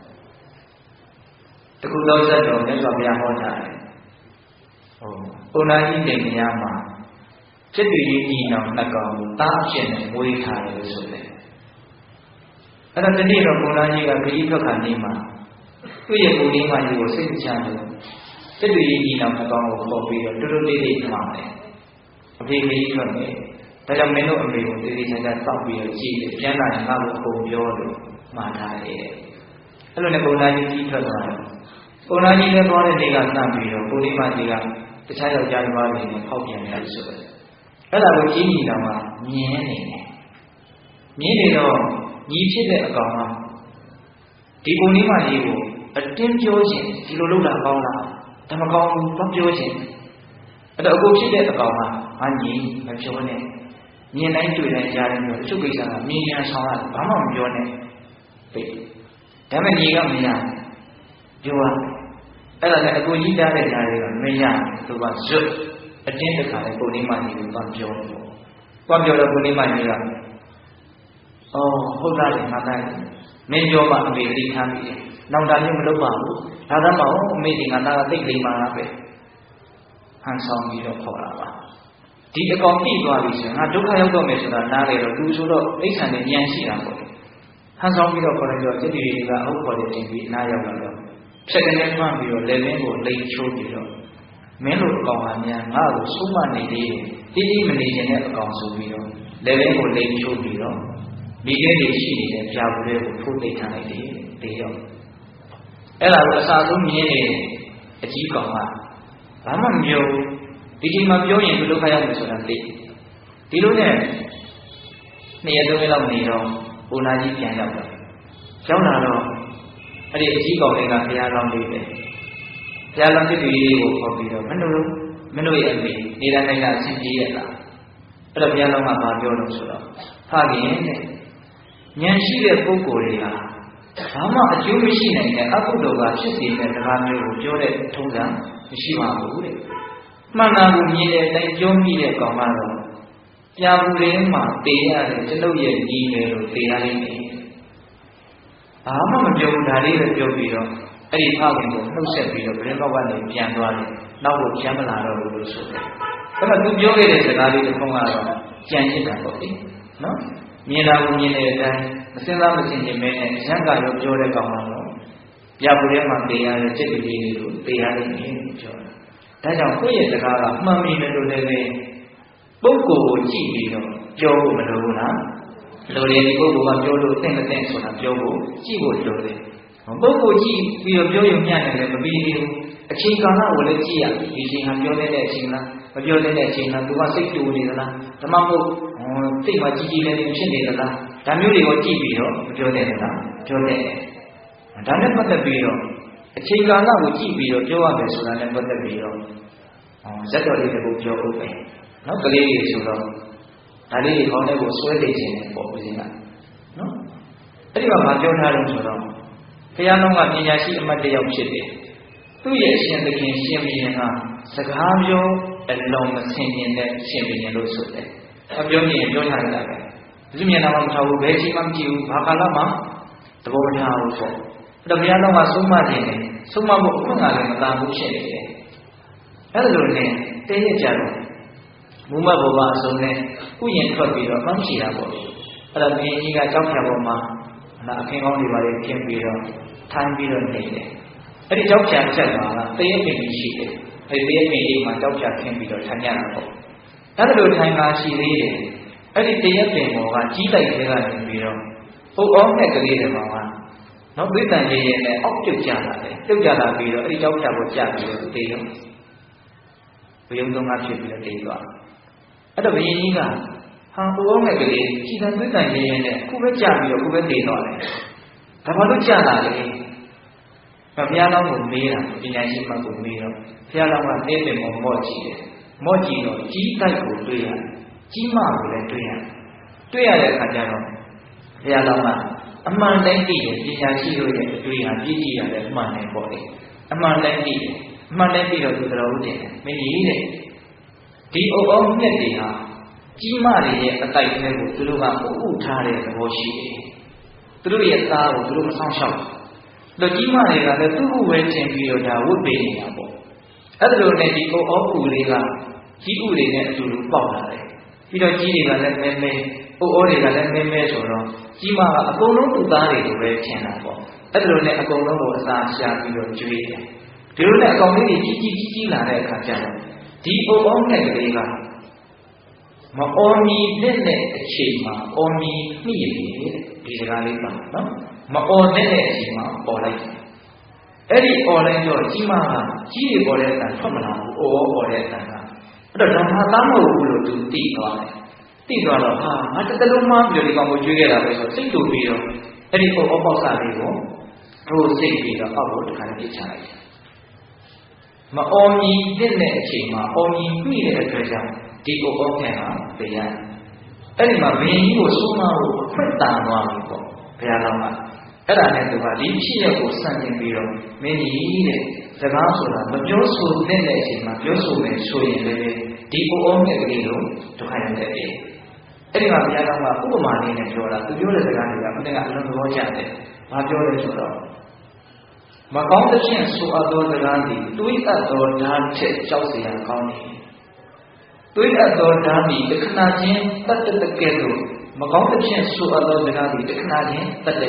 တခုသောဇက်တော်မြတ်စွာဘုရားဟောတာတယ်ဟိုပုဏ္ဏာကြီးတင်မြားမှာစိတ်တည်ရည်နောင်နှကောင်ကိုတားဖြစ်နေမွေးထားတယ်ဆိုတယ်အဲ့ဒါတတိတော့ပုဏ္ဏာကြီးကခရီးထွက်ခါနေမှာသူ့ရဲ့ကိုယ်လေးမှကြီးကိုစိတ်ချလို့စိတ်တည်ရည်နောင်နှကောင်ကိုပေါ်ပြီးတော့တူတူလေးလေးမှာတယ်အဖေခရီးထွက်နေဒါကြောင့်မင်းတို့အမေကိုတည်တည်ချာချာစောက်ပြီးတော့ကြည့်တယ်ပြန်လာရင်ငါ့ကိုအကုန်ပြောလို့မှားထားတယ်အဲ့လိုနဲ့ပုဏ္ဏာကြီးကြီးထွက်သွားတယ်ပုဏ္ဏာကြီးလည်းသွားတဲ့နေ့ကစပြီးတော့ကိုလေးမကြီးကတခြားယောက်ျားတွေနဲ့ဖောက်ပြန်ရတယ်ဆိုတော့အဲ့ဒါကိုကြီးညီတော်ကမြင်နေတယ်မြင်နေတော့ညီဖြစ်တဲ့အကောင်ကဒီကိုလေးမကြီးကိုအတင်းပြောခြင်းဒီလိုလုပ်တာကောင်းလားဒါမကောင်းဘူးတော့ပြောခြင်းအဲ့တော့အခုဖြစ်တဲ့အကောင်ကငါညီမပြောနဲ့မြင်တိုင်းတွေ့တိုင်းကြားတိုင်းပြောအချုပ်ကိစ္စကမြင်ရဆောင်ရဘာမှမပြောနဲ့ပိတ်ဒါပေမဲ့ညီကမရပြောရအဲ့ဒါလည်းအကိုကြီးတားတဲ့ညာတွေကမရသူကဇွတ်အတင်းတခါလည်းကိုလေးမကြီးကိုသွားပြောတယ်ပေါ့သွားပြောတော့ကိုလေးမကြီးကအော်ဟုတ်တာလေငါသားမင်းပြောမှအမေသိထားပြီနောက်တာမျိုးမလုပ်ပါဘူးဒါတော့မဟုတ်အမေဒီငါသားကသိလိမ့်မှာပဲဟန်ဆောင်ပြီးတော့ခေါ်တာပါဒီအကောင်ပြည့်သွားပြီဆိုရင်ငါဒုက္ခရောက်တော့မယ်ဆိုတာနားလေတော့သူဆိုတော့အိဋ္ဌာနဲ့ဉာဏ်ရှိတာပေါ့ဟန်ဆောင်ပြီးတော့ခေါ်လိုက်တော့စိတ္တိတွေကအဟုတ်ခေါ်တယ်တင်ပြီးနားရောက်လာတော့ဖြတ်ကနေမှပြီးတော့လက်မင်းကိုလိမ်ချိုးပြီးတော့မင်းတို့အကောင်ဟာများငါ့ကိုဆုံးမနေသေးတယ်တိတိမနေခြင်းနဲ့အကောင်ဆိုပြီးတော့လက်မင်းကိုလိမ်ချိုးပြီးတော့မိခဲတွေရှိနေတဲ့ပြာဘူးလေးကိုထိုးသိမ်းထားလိုက်တယ်တေးရောအဲ့ဒါကိုအစာဆုံးမြင်နေအကြီးကောင်ကဘာမှမပြောဒီချိန်မှာပြောရင်ဒုက္ခရောက်မယ်ဆိုတာသိဒီလိုနဲ့နှစ်ရက်သုံးရက်လောက်နေတော့ဘုရားကြီးပြန်ရောက်တယ်ရောက်လာတော့အဲ့ဒီအကြီးကောင်လေးကဘုရားလောင်းလေးပဲဘုရားလောင်းတစ်တူလေးကိုခေါ်ပြီးတော့မင်းတို့မင်းတို့ရဲ့အမေနေတိုင်းတိုင်းကအဆင်ပြေရလားအဲ့တော့ဘုရားလောင်းကဘာပြောလို့ဆိုတော့ဖခင်တဲ့ဉာဏ်ရှိတဲ့ပုဂ္ဂိုလ်တွေဟာဘာမှအကျိုးမရှိနိုင်တဲ့အကုသိုလ်ကဖြစ်စေတဲ့စကားမျိုးကိုပြောတဲ့ထုံးစံမရှိပါဘူးတဲ့မှန်တာကိုမြင်တဲ့အတိုင်းပြောမိတဲ့ကောင်ကတော့ပြာဘူးလေးမှာတေးရတယ်ကျွန်ုပ်ရဲ့ညီမယ်လို့တေးရလိမ့်မယ်ဘာမှမပြောဘူးဒါလေးပဲပြောပြီးတော့အဲ့ဒီဖခင်ကိုနှုတ်ဆက်ပြီးတော့ဗရင်ဘောက်ကနေပြန်သွားတယ်နောက်ကိုပြန်မလာတော့ဘူးလို့ဆိုတယ်အဲ့တော့သူပြောခဲ့တဲ့စကားလေးတစ်ခုကတော့ကြံ့ကျစ်တာပေါ့လေနော်မြင်တာကိုမြင်တဲ့အတိုင်းမစင်သားမစင်ခြင်းပဲနဲ့ရံကရောပြောတဲ့ကောင်ကတော့ပြဘူးထဲမှာတေးရတဲ့စိတ်ကလေးတွေကိုတေးရလိမ့်မယ်လို့ပြောတယ်ဒါကြောင့်ကိုယ့်ရဲ့စကားကမှန်ပြီလို့လည်းပဲပုဂ္ဂိုလ်ကိုကြည့်ပြီးတော့ပြောဖို့မလိုဘူးလားလိုတယ်ဒီပုဂ္ဂိုလ်ကပြောလို့သိမသိဆိုတာပြောဖို့ကြည့်ဖို့လိုတယ်ပုဂ္ဂိုလ်ကြည့်ပြီးတော့ပြောရင်ညံ့တယ်လည်းမပြီးသေးဘူးအချိန်ကာလကိုလည်းကြည့်ရဒီအချိန်ကပြောတဲ့အချိန်လားမပြောတဲ့အချိန်လားသူကစိတ်တူနေသလားဓမ္မဟုတ်စိတ်မှာကြည်ကြည်လေးဖြစ်နေသလားဒါမျိုးတွေကိုကြည့်ပြီးတော့မပြောတဲ့လားပြောတဲ့ဒါနဲ့ပတ်သက်ပြီးတော့အချိန်ကာလကိုကြည့်ပြီးတော့ပြောရမယ်ဆိုတာနဲ့ပတ်သက်ပြီးတော့ဇက်တော်လေးတကူပြောဦးမယ်နော်ကလေးလေးဆိုတော့ဒါလေးခေါင်းထဲကိုဆွဲနေခြင်းပေါ့ဦးဇင်းကနော်အဲ့ဒီမှာမပြောထားလို့ဆိုတော့ဘုရားလုံးကပညာရှိအမတ်တယောက်ဖြစ်တယ်သူ့ရဲ့အရှင်သခင်ရှင်ဘုရင်ကစကားပြောအလုံးမဆင်ញင်တဲ့ရှင်ဘုရင်လို့ဆိုတယ်အပြောမြင်ပြောထားတယ်ပဲဒီမျက်နှာမှမထားဘူးဘယ်ချိန်မှမကြည့်ဘူးဘာကာလမှသဘောမထားဘူးပေါ့အဲ့တော့ဘုရားလုံးကဆုံးမခြင်းနဲ့ဆုံးမဖို့အခွင့်အာဏာလည်းမသာဘူးဖြစ်နေတယ်အဲ့လိုနဲ့တည့်ရကြတော့မူမတ်ဘဝအစုံနဲ့ဥယျာဉ်ထွက်ပြီးတော့မှန်းချီတာပေါ့အဲ့ဒါဘုရင်ကြီးကကြောက်ဖြာပေါ်မှာနာအခင်းကောင်းတွေပါလေပြင်ပြီးတော့ထိုင်ပြီးတော့နေတယ်အဲ့ဒီကြောက်ဖြာချက်မှာတည့်ရပင်ကြီးရှိတယ်အဲ့ဒီတည့်ရပင်ကြီးမှာကြောက်ဖြာခင်းပြီးတော့ထိုင်ရတာပေါ့အဲ့လိုထိုင်လာရှိသေးတယ်အဲ့ဒီတည့်ရပင်ပေါ်ကကြီးတိုက်သေးကနေပြီးတော့ပုတ်အောင်တဲ့ကလေးတွေမှာနော်ပြိတ္တန်ကြီးရဲ့နဲ့အောက်ပြုတ်ကြလာတယ်ပြုတ်ကြလာပြီးတော့အဲ့ဒီကြောက်ဖြာကိုကြာပြီးတော့တေးရောဘယုံသုံးကားဖြစ်ပြီးတော့တေးသွားအဲ့တော့ဘယင်ကြီးကဟာပုတ်အောင်တဲ့ကလေးခြေတံပြိတ္တန်ကြီးရဲ့နဲ့ခုပဲကြာပြီးတော့ခုပဲတေးသွားတယ်ဒါမှလို့ကြာလာလေဘုရားတော်ကိုမေးတာပညာရှိမှကိုမေးတော့ဘုရားတော်ကတဲတယ်မောမော့ကြည့်တယ်မော့ကြည့်တော့ကြီးတိုက်ကိုတွေ့ရကြီးမကိုလည်းတွေ့ရတွေ့ရတဲ့အခါကျတော့ဘုရားတော်ကအမှန်တိုင်းသိတယ်ပညာရှိတို့ရဲ့အတွေ့အကြုံပြည့်ကြည်ရတယ်အမှန်တိုင်းပေါ့လေအမှန်တိုင်းသိတယ်အမှန်တိုင်းသိတော့သူတော်ဦးတယ်မင်းကြီးတဲ့ဒီအုပ်အောင်မြက်တွေဟာကြီးမတွေရဲ့အတိုက်ထဲကိုသူတို့ကဥဥထားတဲ့သဘောရှိတယ်သူတို့ရဲ့သားကိုသူတို့မဆောင်ရှောက်တော့ကြီးမတွေကလည်းသူ့ဘဝပဲကျင်ပြီးတော့ဒါဝတ်ပေးနေတာပေါ့အဲ့ဒါလိုနဲ့ဒီအုပ်အောင်ဥတွေကကြီးဥတွေနဲ့အတူတူပေါက်လာတယ်ပြီးတော့ကြီးတွေကလည်းမဲမဲအုပ်အောတွေကလည်းမဲမဲဆိုတော့ကြီးမကအကုန်လုံးသူ့သားတွေလိုပဲထင်တာပေါ့အဲ့ဒါလိုနဲ့အကုန်လုံးကိုအစာရှာပြီးတော့ကျွေးတယ်ဒီလိုနဲ့အကောင်လေးတွေကြီးကြီးကြီးကြီးလာတဲ့အခါကျတော့ဒီအုပ်အောင်တဲ့ကလေးကမအော်မီတဲ့အချိန်မှာအော်မီမိရည်ဒီစကားလေးပါနော်မအော်တဲ့အချိန်မှာအော်လိုက်အဲ့ဒီအော်လိုက်တော့ကြီးမကကြီးတွေအော်တဲ့အတန်ထွက်မလာဘူးအော်အော်တဲ့အတန်ကအဲ့တော့ဓမ္မသားမဟုတ်ဘူးလို့သူသိသွားတယ်သိသွားတော့ဟာငါတစ်တလုံးမှပြောဒီကောင်ကိုကျွေးခဲ့တာပဲဆိုစိတ်တူပြီးတော့အဲ့ဒီအော်ပေါက်စားလေးကိုတို့စိတ်ပြီးတော့အောက်ကိုတစ်ခါလေးပြချလိုက်မအော်မီတဲ့အချိန်မှာအော်မီမိတဲ့အတွက်ကြောင့်ဒီကိုအောက်ခံတာတရားအဲ့ဒီမှာဘင်းကြီးကိုဆုံးမဖို့အခွင့်တန်သွားပြီပေါ့ဘုရားတော်ကအဲ့ဒါနဲ့သူကဒီဖြစ်ရကိုစံတင်ပြီးတော့မင်းကြီးတဲ့စကားဆိုတာမပြောဆိုတဲ့အချိန်မှာပြောဆိုမယ်ဆိုရင်လည်းဒီကိုအောက်တဲ့ကလေးကိုဒုက္ခရောက်တဲ့အဲ့ဒီမှာဘုရားကဥပမာလေးနဲ့ပြောတာသူပြောတဲ့စကားတွေကဘုရားကအလုံးသဘောကျတယ်ဘာပြောလဲဆိုတော့မကောင်းတဲ့ဖြင့်ဆိုအပ်သောစကားသည်တွေးအပ်သောဓာတ်ချက်ကြောက်เสียကောင်းတယ်တွေးအပ်သောဓာတ်သည်တခဏချင်းတတ်တဲ့ကဲ့သို့မကောင်းတဲ့ဖြင့်ဆိုအပ်သောစကားသည်တခဏချင်းတတ်တဲ့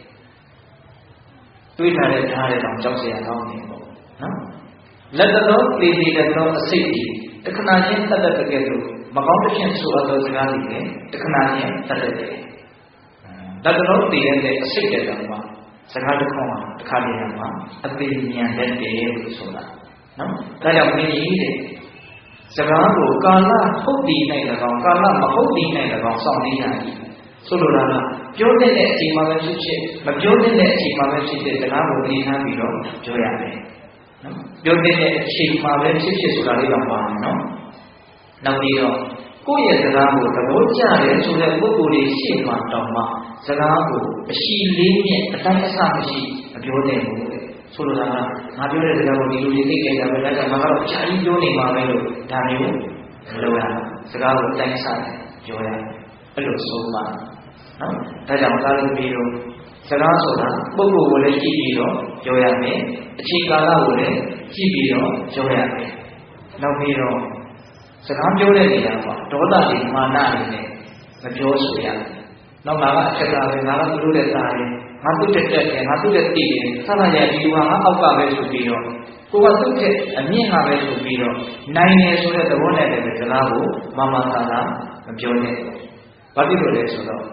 တွေးထားတဲ့ဓာတ်တွေတော့ကြောက်เสียကောင်းတယ်ပေါ့နော်လက်တော်လေဒီတော်အစိတ်ကြီးတခဏချင်းတတ်တဲ့ကဲ့သို့မကောင်းတဲ့ဖြင့်ဆိုအပ်သောစကားသည်လည်းတခဏချင်းတတ်တဲ့လက်တော်တည်တဲ့အစိတ်တဲ့တော်မှာစကားတစ်ခုမှတစ်ခါတည်းမှာအသိဉာဏ်နဲ့တည်းလို့ဆိုတာနော်ဒါကြောင့်မင်းကြီးတဲ့စကားကိုကာလဟုတ်တည်နိုင်တဲ့ကောင်ကာလမဟုတ်တည်နိုင်တဲ့ကောင်စောင့်နေရတယ်ဆိုလိုတာကပြောတဲ့အချိန်မှာပဲဖြစ်ဖြစ်မပြောတဲ့အချိန်မှာပဲဖြစ်ဖြစ်စကားကိုသိထားပြီးတော့ပြောရတယ်နော်ပြောတဲ့အချိန်မှာပဲဖြစ်ဖြစ်ဆိုတာလေးတော့ပါမယ်နော်နောက်ပြီးတော့ကိုယ့်ရဲ့စကားကိုသဘောကျတယ်ဆိုတဲ့ပုဂ္ဂိုလ်တွေရှေ့မှာတောင်းမှစကားကိုအရှိလေးနဲ့အတိုင်းအဆမရှိမပြောနိုင်ဘူးလေဆိုလိုတာကငါပြောတဲ့စကားကိုဒီလိုလေးသိကြတာပဲဒါကြောင့်ငါကတော့အခြားကြီးပြောနေမှာပဲလို့ဒါမျိုးမလုပ်ရဘူးစကားကိုအတိုင်းအဆနဲ့ပြောရအဲ့လိုဆိုမှနော်ဒါကြောင့်ကာလပြီးတော့စကားဆိုတာပုဂ္ဂိုလ်ကိုလည်းကြည့်ပြီးတော့ပြောရမယ်အချိန်ကာလကိုလည်းကြည့်ပြီးတော့ပြောရမယ်နောက်ပြီးတော့စကားပြောတဲ့နေရာမှာဒေါသတွေမာနတွေနဲ့မပြောဆိုရဘူး။နောက်ငါကအထက်ကပဲငါကသူတို့တဲ့သားတယ်ငါသူ့တက်တက်တယ်ငါသူ့တဲ့တည်တယ်ဆန္ဒရဒီလူကငါအောက်ကပဲဆိုပြီးတော့ကိုကသူ့တဲ့အမြင့်ကပဲဆိုပြီးတော့နိုင်တယ်ဆိုတဲ့သဘောနဲ့လည်းစကားကိုမမသာသာမပြောနဲ့။ဘာဖြစ်လို့လဲဆိုတော့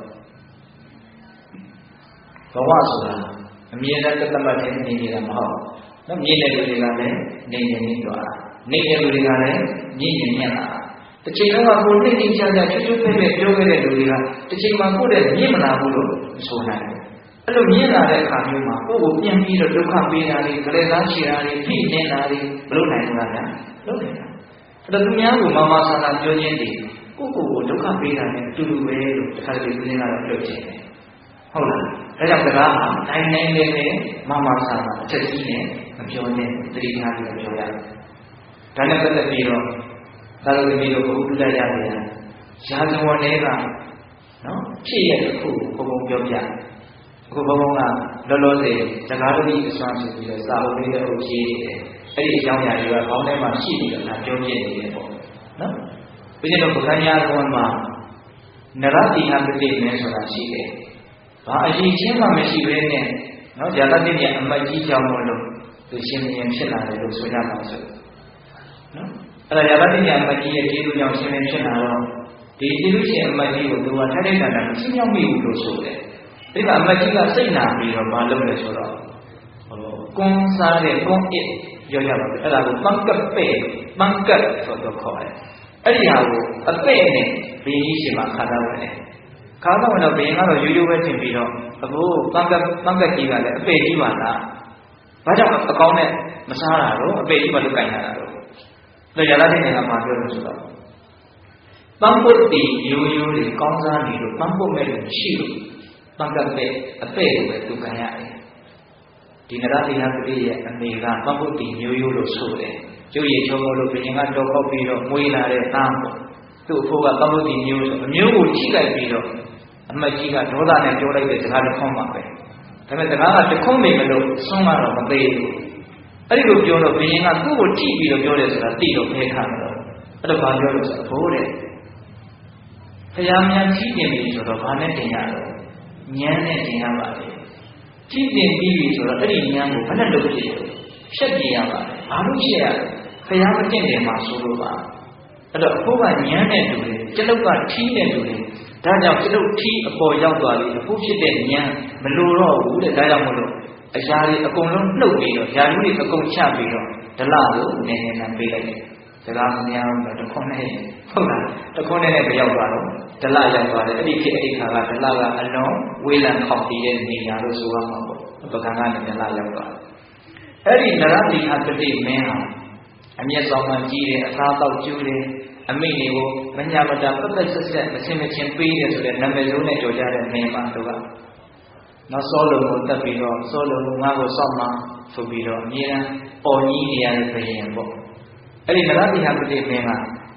ဘဝဆိုတာအမြဲတမ်းတစ်သက်တည်းနေနေတာမဟုတ်ဘူး။နော်မြင်တဲ့လူတွေကလည်းနေနေနေကြတာနေတဲ့လူတွေကလည်းညင်ညင်ညံ့လာတစ်ချိန်လုံးကကိုယ်သိသိချာချာချွတ်ချွတ်ဖဲ့ဖဲ့ပြောခဲ့တဲ့လူတွေကတစ်ချိန်မှာကိုယ်တဲ့မြင်မလာဘူးလို့ဆိုနိုင်တယ်အဲ့လိုမြင်လာတဲ့အခါမျိုးမှာကိုယ်ကိုပြန်ပြီးတော့ဒုက္ခပေးတာတွေကြလေသားချီတာတွေဖိနေတာတွေမလုပ်နိုင်ဘူးလားဗျာလုပ်နိုင်တာအဲ့တော့သူများကိုမမဆန္ဒပြောခြင်းတွေကိုယ့်ကိုယ်ကိုဒုက္ခပေးတာနဲ့အတူတူပဲလို့တစ်ခါတည်းပြင်းလာတော့လုပ်ချင်တယ်ဟုတ်လားဒါကြောင့်စကားမှာနိုင်နိုင်လေးနဲ့မမဆန္ဒအချက်ကြီးနဲ့မပြောနဲ့တတိထားပြီးပြောရတယ်ဒါနဲ့ပတ်သက်ပြီးတော့သာသနာ့ကိုဘုရားရတယ်ရာဇဝင်တွေကနော်ဖြစ်ရတဲ့ခုဘုံဘုံပြောပြအခုဘုံဘုံကလောလောဆယ်စကားတော်ကြီးအစွမ်းဆိုပြီးတော့စာအုပ်လေးတွေအုပ်ကြီးတယ်အဲ့ဒီအကြောင်းအရာတွေကခေါင်းထဲမှာရှိပြီးတော့ဒါပြောပြနေတယ်ပေါ့နော်ပြီးတော့ဗုဒ္ဓညာတော်မှာနရတိဟပတိမဲဆိုတာရှိတယ်ဘာအရေးချင်းမှမရှိဘဲနဲ့နော်ဇာတတိမြအမတ်ကြီးကြောင့်မလို့သူရှင်မြင်ဖြစ်လာတယ်လို့ဆိုကြပါစို့နော်အဲ့ဒါရာဘတိညာအမတ်ကြီးရဲ့ကျေးဇူးကြောင့်ရှင်မြင်ဖြစ်လာတော့ဒီကျေးဇူးရှင်အမတ်ကြီးကိုသူကထိုက်ထိုက်တန်တန်ရှင်းမြောက်မိဘူးလို့ဆိုတယ်ဒီမှာအမတ်ကြီးကစိတ်နာပြီးတော့မလုပ်လဲဆိုတော့ဟိုကွန်စားတဲ့ကွန်အစ်ပြောရပါဘူးအဲ့ဒါကိုပန်းကပ်ပဲ့ပန်းကပ်ဆိုတော့ခေါ်တယ်အဲ့ဒီဟာကိုအပဲ့နဲ့ဘင်းကြီးရှင်မှာခါသားဝင်တယ်ခါသားဝင်တော့ဘင်းကတော့ရိုးရိုးပဲထင်ပြီးတော့အခုပန်းကပ်ပန်းကပ်ကြီးကလည်းအပဲ့ကြီးပါလားဘာကြောင့်အကောင်းနဲ့မစားတာတော့အပေကြီးမလုပ်ကြရတာတော့ဒါရလာတဲ့နေရာမှာပြောလို့ဆိုတော့ပန်းပုတ်တီရိုးရိုးလေးကောင်းစားနေလို့ပန်းပုတ်မဲ့လို့ရှိလို့ပန်းကပ်ပဲအပေကိုပဲသူခံရတယ်ဒီနရတိယပတိရဲ့အမေကပန်းပုတ်တီရိုးရိုးလို့ဆိုတယ်ကျုပ်ရချုံလို့ဘုရင်ကတော့ပေါက်ပြီးတော့မွေးလာတဲ့သားပေါ့သူ့အဖိုးကပန်းပုတ်တီမျိုးဆိုအမျိုးကိုထိလိုက်ပြီးတော့အမတ်ကြီးကဒေါသနဲ့ပြောလိုက်တဲ့စကားတစ်ခေါက်မှပဲဒါပေမဲ့စကားကတခုံးနေမလို့ဆုံးမတော့မသေးဘူးအဲ့ဒီလိုပြောတော့ဘုရင်ကသူ့ကိုထိပြီးတော့ပြောတယ်ဆိုတာသိတော့ဖဲထားတယ်အဲ့တော့ဘာပြောလို့ဆိုတော့ဘိုးတဲ့ဘုရားများကြီးကျင်ပြီဆိုတော့ဘာနဲ့တင်ရတော့ဉာဏ်နဲ့တင်ရပါလေကြီးကျင်ပြီးပြီဆိုတော့အဲ့ဒီဉာဏ်ကိုဘယ်နဲ့လုပ်ဖြစ်ဖြတ်ပြရပါလဲဘာလို့ဖြစ်ရလဲဘုရားမတင်တယ်မှာဆိုလို့ပါအဲ့တော့ဘိုးကဉာဏ်နဲ့တူတယ်ကျလုတ်ကထီးနဲ့တူတယ်ဒါကြောင့်ကျလုတ်ထီးအပေါ်ရောက်သွားပြီအခုဖြစ်တဲ့ဉာဏ်မလိုတော့ဘူးတဲ့ဒါကြောင့်မလို့အရာတွေအကုန်လုံးနှုတ်ပြီးတော့ယာလူတွေအကုန်ချပြီးတော့ဒလကိုနည်းနည်းနဲ့ပေးလိုက်တယ်စကားမများဘူးတော့တခွန်းနဲ့ဟုတ်လားတခွန်းနဲ့လည်းမရောက်သွားတော့ဒလရောက်သွားတယ်အဲ့ဒီခေတ်အဲ့ဒီခါကဒလကအလွန်ဝေးလံခေါက်တည်တဲ့နေရာလို့ဆိုရမှာပေါ့ပကံကနေဒလရောက်သွားအဲ့ဒီနရတိဟပတိမင်းဟာအမျက်ဆောင်မှကြီးတယ်အစားတောက်ကျူးတယ်အမိတွေကိုမညာမတာပတ်သက်ဆက်ဆက်မစင်မချင်းပေးတယ်ဆိုတဲ့နာမည်ဆုံးနဲ့ကြော်ကြတဲ့မင်းပါတို့ကနောက်စောလုံကိုတက်ပြီးတော့စောလုံကငါ့ကိုစောင့်မှဆိုပြီးတော့အမြဲတမ်းပေါ်ကြီးနေရတဲ့ဘုရင်ပေါ့အဲ့ဒီနရတိဟပတိမင်းက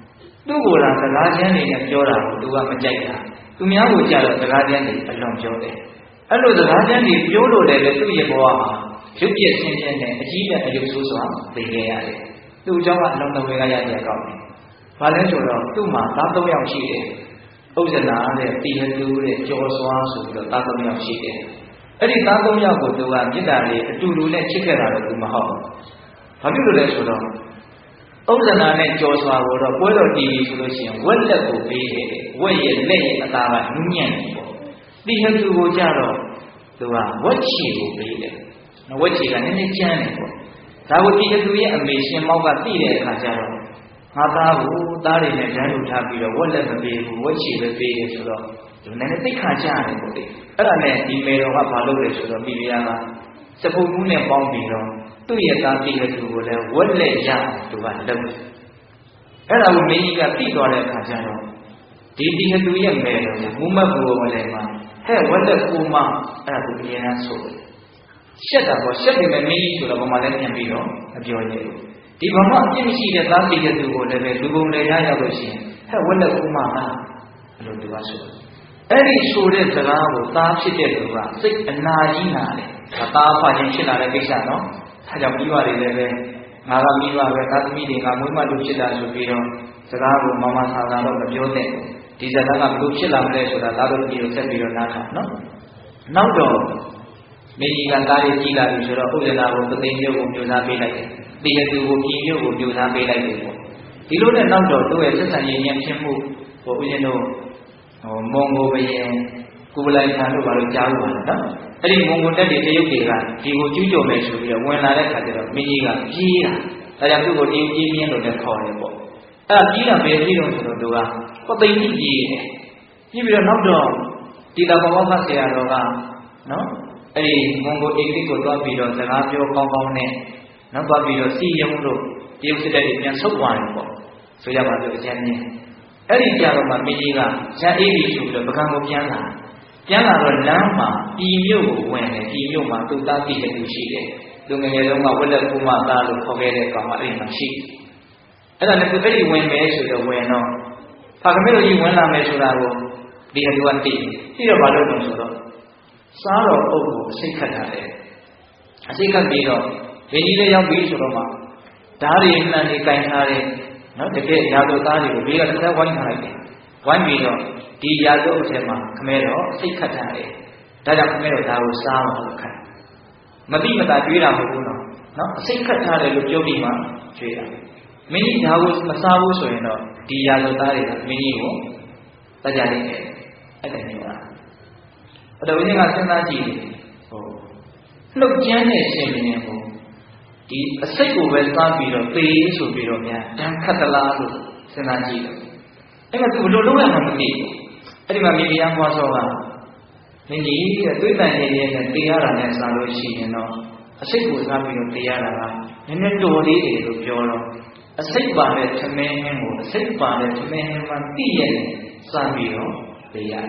သူ့ကိုယ်ကစကားချင်းတွေနဲ့ပြောတာကိုသူကမကြိုက်တာသူများကိုကြတော့စကားချင်းတွေအလွန်ပြောတယ်အဲ့လိုစကားချင်းတွေပြောလို့လည်းသူ့ရဲ့ဘဝမှာရုပ်ပြည့်ဆင်းရဲနဲ့အကြီးနဲ့အယုတ်ဆိုးစွာသိခဲ့ရတယ်သူ့အကြောင်းကအလုံးတော်ဝေကရတဲ့ကောင်းတယ်ဘာလဲဆိုတော့သူ့မှာသားသုံးယောက်ရှိတယ်ဥဇနာတဲ့တိဟတုတဲ့ကြောစွာဆိုပြီးတော့သားသုံးယောက်ရှိတယ်အဲ့ဒီသားသုံးယောက်ကိုသူကမေတ္တာလေးအတူတူနဲ့ချစ်ခဲ့တာတော့သူမဟုတ်ဘူးဘာဖြစ်လို့လဲဆိုတော့ဥဇနာနဲ့ကြောစွာကိုတော့ပွဲတော်တည်ပြီဆိုလို့ရှိရင်ဝက်လက်ကိုပေးတယ်ဝက်ရဲ့လက်ရဲ့အသားကနူးညံ့တယ်ပေါ့တိဟတုကိုကြတော့သူကဝက်ချီကိုပေးတယ်ဝက်ချီကနည်းနည်းကျန်းတယ်ပေါ့ဒါကိုတိဟတုရဲ့အမေရှင်မောက်ကသိတဲ့အခါကျတော့ငါသားကိုသားတွေနဲ့ဓာတ်လို့ထားပြီးတော့ဝက်လက်မပေးဘူးဝက်ချီပဲပေးတယ်ဆိုတော့ဒီနည်းနည်းသိခါကြတယ်ပေါ့လေအဲ့ဒါနဲ့ဒီမေတော်ကဘာလုပ်လဲဆိုတော့မိဖုရားကစပုတ်မှုနဲ့ပေါင်းပြီးတော့သူ့ရဲ့သားတိဟတုကိုလည်းဝက်လက်ရသူကလုပ်အဲ့ဒါကိုမင်းကြီးကသိသွားတဲ့အခါကျတော့ဒီတိဟတုရဲ့မေတော်ကမူမတ်ဘူဝလည်းမှာဟဲ့ဝက်လက်ကိုမအဲ့ဒါကိုအရင်ကဆိုတယ်ရှက်တာပေါ့ရှက်နေမယ်မင်းကြီးဆိုတော့ဘာမှလည်းပြန်ပြီးတော့မပြောရဘူးဒီဘာမှအပြစ်မရှိတဲ့သားတိဟတုကိုလည်းပဲလူပုံလေရရောက်လို့ရှိရင်ဟဲ့ဝက်လက်ကိုမလားဘယ်လိုသူကဆိုအဲ့ဒီဆိုတဲ့စကားကိုသားဖြစ်တဲ့သူကစိတ်အနာကြီးနာတယ်ဒါသားဖာချင်းဖြစ်လာတဲ့ကိစ္စနော်အဲကြောင့်မိဘတွေလည်းပဲငါကမိဘပဲသားသမီးတွေငါမွေးမလို့ဖြစ်တာဆိုပြီးတော့စကားကိုမမဆာဆာတော့မပြောတဲ့ဒီစကားကဘယ်လိုဖြစ်လာမလဲဆိုတာသားတို့ပြည်ကိုဆက်ပြီးတော့နားထောင်နော်နောက်တော့မင်းကြီးကသားတွေကြီးလာပြီဆိုတော့ဥဒ္ဒနာကိုသသိမျိုးကိုပြိုစားပေးလိုက်တယ်တိဟတုကိုပြည်မျိုးကိုပြိုစားပေးလိုက်တယ်ပေါ့ဒီလိုနဲ့နောက်တော့တို့ရဲ့ဆက်ဆံရေးဉာဏ်ဖြစ်မှုဟိုဦးဇင်းတို့ဟိုမွန်ဂိုဘယင်ကုဗလိုက်ခံတို့ဘာလို့ကြားလို့ပါလဲနော်အဲ့ဒီမွန်ဂိုတက်တွေတရုတ်တွေကဒီကိုကျူးကျော်မယ်ဆိုပြီးတော့ဝင်လာတဲ့ခါကျတော့မင်းကြီးကပြေးတာဒါကြောင့်သူ့ကိုတင်းပြေးပြင်းလို့လည်းခေါ်တယ်ပေါ့အဲ့ဒါပြေးတာပဲပြေးတော့ဆိုတော့သူကပသိမ်ကြီးပြေးတယ်ပြေးပြီးတော့နောက်တော့ဒီလာဘောမဆရာတော်ကနော်အဲ့ဒီမွန်ဂိုအိတ်ကိုသွားပြီးတော့စကားပြောကောင်းကောင်းနဲ့နောက်သွားပြီးတော့စီယုံလို့တရုတ်စစ်တပ်တွေပြန်ဆုတ်သွားတယ်ပေါ့ဆိုရပါစို့အကျဉ်းချင်းအဲ့ဒီကြတော့မှမင်းကြီးကရန်အေးပြီးဆိုပြီးတော့ပကံကိုပြန်လာပြန်လာတော့လမ်းမှာပြည်မြို့ကိုဝင်တယ်ပြည်မြို့မှာသူ့သားတိဟတုရှိတယ်လူငယ်ငယ်တုန်းကဝက်လက်ကူမသားလို့ခေါ်ခဲ့တဲ့ကောင်ကအဲ့ဒီမှာရှိအဲ့ဒါလည်းသူအဲ့ဒီဝင်မယ်ဆိုတော့ဝင်တော့ဖာကမေတို့ကြီးဝင်လာမယ်ဆိုတာကိုဒီဟတုကသိသိတော့ဘာလို့လဲဆိုတော့စားတော်အုပ်ကိုအစိတ်ခတ်ထားတယ်အစိတ်ခတ်ပြီးတော့မင်းကြီးလည်းရောက်ပြီဆိုတော့မှဓာတ်ရည်နှံနေကင်ထားတဲ့နော်တကယ်ရာဇဝသားတွေကိုဘေးကတစ်ခါဝိုင်းထားလိုက်တယ်ဝိုင်းပြီးတော့ဒီရာဇဝအထက်မှာခမဲတော့စိတ်ခတ်ထားတယ်ဒါကြောင့်ခမဲတော့ဒါကိုစားအောင်ခတ်မတိမတာကျွေးတာမဟုတ်ဘူးနော်နော်အစိတ်ခတ်ထားတယ်လို့ပြောပြီးမှကျွေးတာမင်းကြီးဒါကိုမစားဘူးဆိုရင်တော့ဒီရာဇဝသားတွေကမင်းကြီးကိုတကြလိမ့်မယ်အဲ့ဒါမျိုးလားအဲ့တော့ဦးဇင်းကစဉ်းစားကြည့်ဟိုလှုပ်ကြမ်းတဲ့ရှင်မင်းကိုဒီအစိတ်ကိုပဲစားပြီးတော့သေဆိုပြီးတော့များတန်ခတ်သလားလို့စဉ်းစားကြည့်တယ်အဲ့မှာသူဘယ်လိုလုပ်ရမှမသိဘူးအဲ့ဒီမှာမိဖုရားဘွားစောကမင်းကြီးတဲ့သွေးတန်ရည်ရည်နဲ့သေရတာနဲ့စားလို့ရှိရင်တော့အစိတ်ကိုစားပြီးတော့သေရတာကနည်းနည်းတော်လေးတယ်လို့ပြောတော့အစိတ်ပါတဲ့သမင်းဟင်းကိုအစိတ်ပါတဲ့သမင်းဟင်းမှတိရဲ့စားပြီးတော့သေရတယ်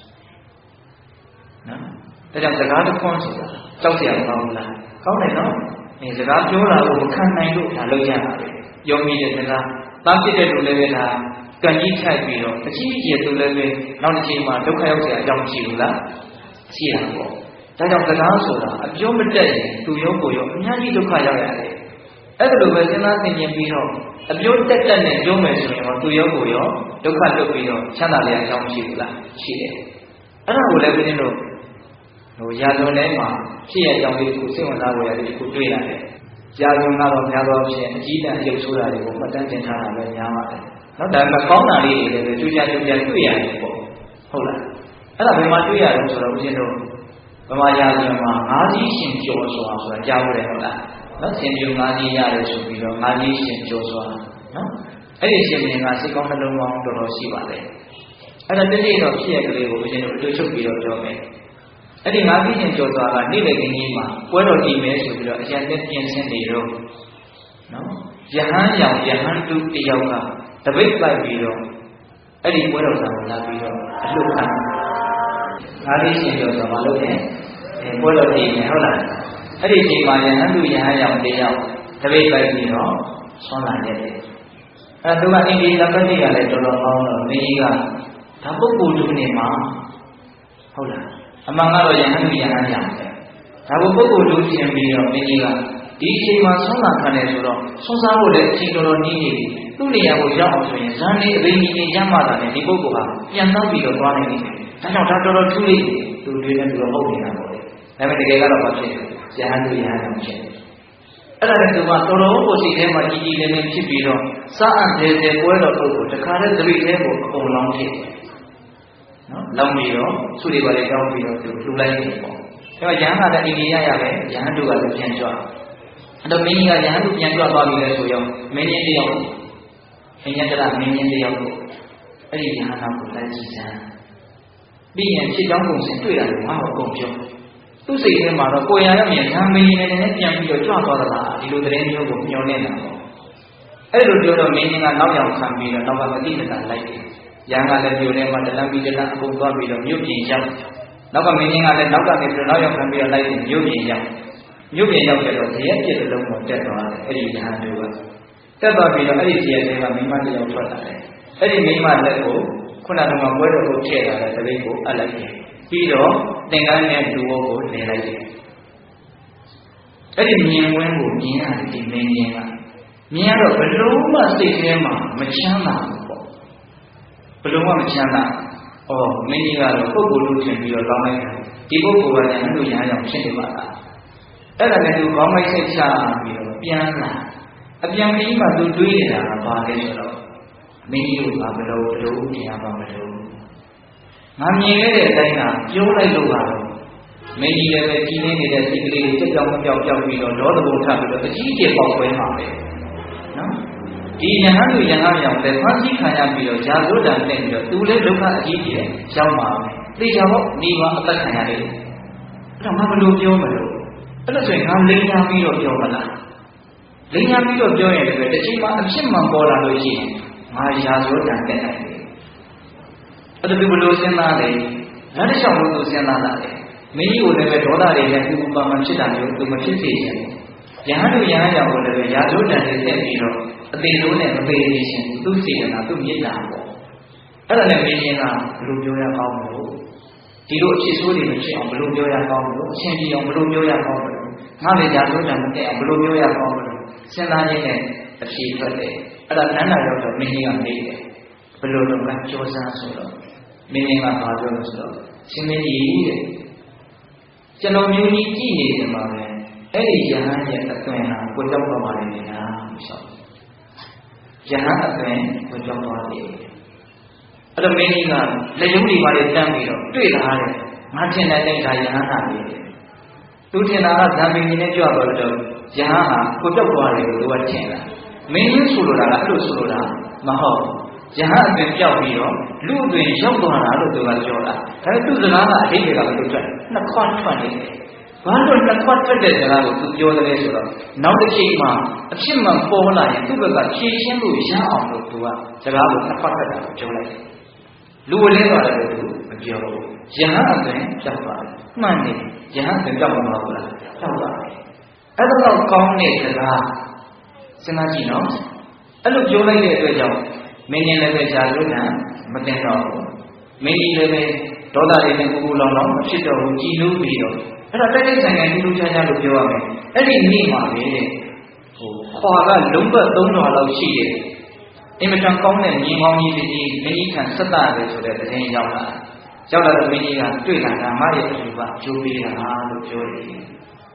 နော်ဒါကြောင့်စကားတစ်ခွန်းဆိုတာကြောက်စရာမကောင်းဘူးလားကောင်းတယ်နော်ဒီစကားပြောတာကိုမခံနိုင်လို့ဒါလုပ်ရတာပဲယုံကြည်တဲ့စကားသားဖြစ်တဲ့လူလည်းပဲဒါကံကြီးထိုက်ပြီးတော့အကြီးကြီးသူလည်းပဲနောက်တစ်ချိန်မှာဒုက္ခရောက်စရာအကြောင်းရှိဘူးလားရှိတာပေါ့ဒါကြောင့်စကားဆိုတာအပြောမတတ်ရင်သူရောကိုရောအများကြီးဒုက္ခရောက်ရတယ်အဲ့ဒါလိုပဲစဉ်းစားဆင်ခြင်ပြီးတော့အပြောတက်တက်နဲ့ပြောမယ်ဆိုရင်တော့သူရောကိုရောဒုက္ခလွတ်ပြီးတော့ချမ်းသာလျက်အကြောင်းရှိဘူးလားရှိတယ်အဲ့ဒါကိုလည်းဘုရင်တို့ဟိုရာဇဝင်ထဲမှာဖြစ်ရကြောင်းလေးကိုစိတ်ဝင်စားဖို့ရတယ်ဒီကိုတွေ့ရတယ်ရာဇဝင်ကတော့များသောအားဖြင့်အကြီးတန်းရုပ်ဆိုးတာတွေကိုမှတ်တမ်းတင်ထားတာပဲများပါတယ်နော်ဒါပေမဲ့ကောင်းတာလေးတွေလည်းကြိုးကြကြိုးကြတွေ့ရတယ်ပေါ့ဟုတ်လားအဲ့ဒါဘယ်မှာတွေ့ရလဲဆိုတော့ဦးဇင်းတို့ဗမာရာဇဝင်မှာငါးကြီးရှင်ကျော်စွာဆိုတာကြားလို့ရတယ်ဟုတ်လားနော်ရှင်ပြူငါးကြီးရတယ်ဆိုပြီးတော့ငါးကြီးရှင်ကျော်စွာနော်အဲ့ဒီရှင်မြင်ကစိတ်ကောင်းနှလုံးကောင်းတော်တော်ရှိပါတယ်အဲ့ဒါတတိယတော့ဖြစ်ရကလေးကိုဦးဇင်းတို့အတွေ့ချုပ်ပြီးတော့ပြောမယ်အဲ့ဒီငါးကြီးရှင်ကျော်စွာကနေ့လည်ခင်းကြီးမှာပွဲတော်တည်မယ်ဆိုပြီးတော့အကျဉ်းနဲ့ပြင်ဆင်နေတော့နော်ယဟန်ရောင်ယဟန်တုတယောက်ကတပိတ်လိုက်ပြီးတော့အဲ့ဒီပွဲတော်ဆောင်လာပြီးတော့အလှခံငါးကြီးရှင်ကျော်စွာမလုပ်နဲ့ပွဲတော်တည်မယ်ဟုတ်လားအဲ့ဒီအချိန်မှာယဟန်တုယဟန်ရောင်တယောက်တပိတ်လိုက်ပြီးတော့ဆွမ်းလာရတယ်အဲသူကအိန္ဒိယပတိကလည်းတော်တော်ကောင်းတော့မင်းကြီးကဒါပုဂ္ဂိုလ်လူနေမှာဟုတ်လားအမှန်ကတော့ယဟန်ကြီးယဟန်ကြောင့်ပဲဒါကိုပုဂ္ဂိုလ်လူရှင်ပြီးတော့မင်းကြီးကဒီအချိန်မှာဆုံးလာခံတယ်ဆိုတော့ဆုံးစားဖို့လည်းအချိန်တော်တော်နည်းနေပြီသူ့နေရာကိုရောက်အောင်ဆိုရင်ဇန်နေအဘိညာဉ်ရမ်းမှတာနဲ့ဒီပုဂ္ဂိုလ်ဟာပြန်တော့ပြီးတော့သွားနိုင်တယ်ဒါကြောင့်ဒါတော်တော်ထူးလေးသူတွေနဲ့သူတော့ဟုတ်နေတာပေါ့လေဒါပေမဲ့တကယ်ကတော့မဖြစ်ဘူးယဟန်သူယဟန်ကြောင့်ဖြစ်တယ်အဲ့ဒါလည်းသူကတော်တော်ကိုစိတ်ထဲမှာကြည်ကြည်လင်းလင်းဖြစ်ပြီးတော့စာအပ်တယ်တယ်ပွဲတော်ပုဂ္ဂိုလ်တခါတည်းသတိထဲကိုအကုန်လောင်းဖြစ်နော်လောင်းပြီးတော့သူတွေပါလေတောင်းပြီးတော့သူလှူလိုက်တယ်ပေါ့ဒါကယဟန်ကလည်းအိန္ဒိယရပဲယဟန်တို့ကလည်းပြန်ကြွအဲ့တော့မင်းကြီးကယဟန်တို့ပြန်ကြွသွားပြီလေဆိုရောမင်းကြီးတယောက်အញ្ញတရမင်းကြီးတယောက်ကိုအဲ့ဒီယဟန်ကိုလိုက်ကြည့်စမ်းပြီးရင်ဖြစ်ကြောင်းကုန်စင်တွေ့ရတယ်ငါ့ကိုအကုန်ပြောသူ့စိတ်ထဲမှာတော့ကိုယ်ရရမြင်ဇာမင်းနဲ့လည်းပြန်ပြီးတော့ကြွသွားသလားဒီလိုသတင်းမျိုးကိုမျှော်နေတာပေါ့အဲ့လိုပြောတော့မင်းကြီးကနောက်ရောက်ခံပြီးတော့နောက်ကမတိမတာလိုက်တယ်ရန်ကလည်းပြိုထဲမှာတလန်းပြီးတလန်းအကုန်သွားပြီးတော့မြို့ပြင်ရောက်နောက်ကမင်းကြီးကလည်းနောက်ကနေပြီးတော့နောက်ရောက်ခံပြီးတော့လိုက်တယ်မြို့ပြင်ရောက်မြို့ပြင်ရောက်တဲ့တော့ဇရက်ပြည့်လုံးကိုတက်သွားတယ်အဲ့ဒီယဟန်တို့ကတက်သွားပြီးတော့အဲ့ဒီဇရက်တွေကမိမတယောက်ထွက်လာတယ်အဲ့ဒီမိမလက်ကိုခုနကမှပွဲတော်ကိုထည့်လာတဲ့တပိတ်ကိုအပ်လိုက်တယ်ပြီးတော့သင်္ကန်းနဲ့လူဝကိုလည်လိုက်တယ်အဲ့ဒီမြင်ဝင်းကိုမြင်ရတယ်ဒီမင်းကြီးကမြင်ရတော့ဘလို့မှစိတ်ထဲမှာမချမ်းသာဘူးပေါ့ဘလို့မှမချမ်းသာဩမင်းကြီးကတော့ပုဂ္ဂိုလ်လူထင်ပြီးတော့ကောင်းလိုက်တယ်ဒီပုဂ္ဂိုလ်ကလည်းလူရဟန်းကြောင့်ဖြစ်နေပါလားအဲ့ဒါနဲ့သူကောင်းလိုက်စိတ်ချပြီးတော့ပြန်လာအပြန်ပြီးမှသူတွေးနေတာကဘာလဲဆိုတော့မင်းကြီးတို့ကဘလို့ဘလို့မြင်ရပါမလို့ငါမြင်ခဲ့တဲ့အတိုင်းကပြောလိုက်လို့ကတော့မင်းကြီးလည်းပဲကြီးနေနေတဲ့စိတ်ကလေးတွေကြောက်ကြောက်ကြောက်ပြီးတော့ဒေါသဘုံထပြီးတော့အကြီးကျယ်ပေါက်ပွဲမှာပဲနော်ဒီယဟန်သူယဟန်ရောက်ပဲဖန်ဆီးခံရပြီးတော့ဂျာဇုတန်တက်ပြီးတော့သူလည်းဒုက္ခအကြီးကျယ်ရောက်မှာပဲသိကြပေါ့နေပါအသက်ခံရတယ်အဲ့တော့ငါဘယ်လိုပြောမလို့အဲ့လိုဆိုရင်ငါလိန်ညာပြီးတော့ပြောမလားလိန်ညာပြီးတော့ပြောရင်လည်းတစ်ချိန်မှအဖြစ်မှန်ပေါ်လာလို့ရှိရင်ငါဂျာဇုတန်တက်နိုင်တယ်အဲ့ဒါဘယ်လိုစဉ်းစားလဲနောက်တစ်ချောင်းလို့သူစဉ်းစားလာတယ်မင်းကြီးကိုလည်းပဲဒေါသတွေနဲ့သူ့ပါမှဖြစ်တာမျိုးသူမဖြစ်စေချင်ဘူးယဟန်တို့ယဟန်ကြောင့်ကိုလည်းပဲရာဇဝတ္တန်တွေတက်ပြီးတော့အသေးလုံးနဲ့မသေးသေးရှင်သူ့စေတနာသူ့မေတ္တာပေါ့အဲ့ဒါနဲ့မင်းကြီးကဘယ်လိုပြောရကောင်းမလို့ဒီလိုအဖြစ်ဆိုးတွေမဖြစ်အောင်ဘယ်လိုပြောရကောင်းမလို့အချင်းကြီးအောင်ဘယ်လိုပြောရကောင်းမလို့ငါလည်းရာဇဝတ္တန်မတက်အောင်ဘယ်လိုပြောရကောင်းမလို့စဉ်းစားရင်းနဲ့အဖြေထွက်တယ်အဲ့ဒါနန္ဒရောက်တော့မင်းကြီးကမေးတယ်ဘယ်လိုလုပ်ကကြောစားဆိုတော့မင်းကြီးကဘာပြောလို့ဆိုတော့ရှင်မင်းကြီးတဲ့ကျွန်တော်မျိုးကြီးကြည့်နေတယ်မှာပဲအဲ့ဒီယဟန်ရဲ့အသွင်ဟာကိုကြောက်ပါပါလိမ့်မယ်လားဆိုယဟန်အသွင်ကိုကြောက်သွားတယ်အဲ့တော့မင်းကြီးကလက်ရုံးတွေပါလေတန်းပြီးတော့တွေ့လာတယ်ငါထင်တယ်တဲ့ဒါယဟန်ဟာလေသူထင်တာကဇံပင်ကြီးနဲ့ကြွသွားတော့ယဟန်ဟာကိုကြောက်သွားတယ်လို့သူကထင်တာမင်းကြီးဆိုလိုတာကအဲ့လိုဆိုလိုတာမဟုတ်ယဟန်အသွင်ပြောက်ပြီးတော့လူအသွင်ရောက်သွားတာလို့သူကပြောတာဒါပေမဲ့သူ့စကားကအဓိပ္ပာယ်ကဘယ်လိုထွက်နှစ်ခွထွက်နေတယ်ဘာလို့နှစ်ခွထွက်တဲ့စကားကိုသူပြောတယ်လဲဆိုတော့နောက်တစ်ချိန်မှာအဖြစ်မှန်ပေါ်လာရင်သူ့ဘက်ကဖြည့်ရှင်းလို့ရအောင်လို့သူကစကားကိုနှစ်ခွထွက်တာကိုပြောလိုက်တယ်လူဝလင်းသွားတယ်လို့သူမပြောဘူးယဟန်အသွင်ပြောက်သွားတယ်မှန်တယ်ယဟန်အသွင်ပြောက်မှာမဟုတ်လားပြောက်သွားတယ်အဲ့ဒါတော့ကောင်းတဲ့စကားစဉ်းစားကြည့်နော်အဲ့လိုပြောလိုက်တဲ့အတွက်ကြောင့်မင်းကြီးလည်းပဲဂျာဇုတန်မတင်တော့ဘူးမင်းကြီးလည်းပဲဒေါသတွေနဲ့ကူကူလောင်လောင်ဖြစ်တော့ဘူးကြည်လို့ပြီးတော့အဲ့တော့တိုက်တိုက်ဆိုင်ဆိုင်လူလူချာချာလို့ပြောရမယ်အဲ့ဒီနေ့မှာပဲတဲ့ဟိုခွာကလုံးပတ်သုံးတော်လောက်ရှိတယ်အင်မတန်ကောင်းတဲ့မြင်ကောင်းကြီးကြီးမင်းကြီးခံစက်တာပဲဆိုတဲ့သတင်းရောက်လာရောက်လာတော့မင်းကြီးကတွေ့လာတာငါရဲ့အယူကကြိုးပေးတာလို့ပြောတယ်နော်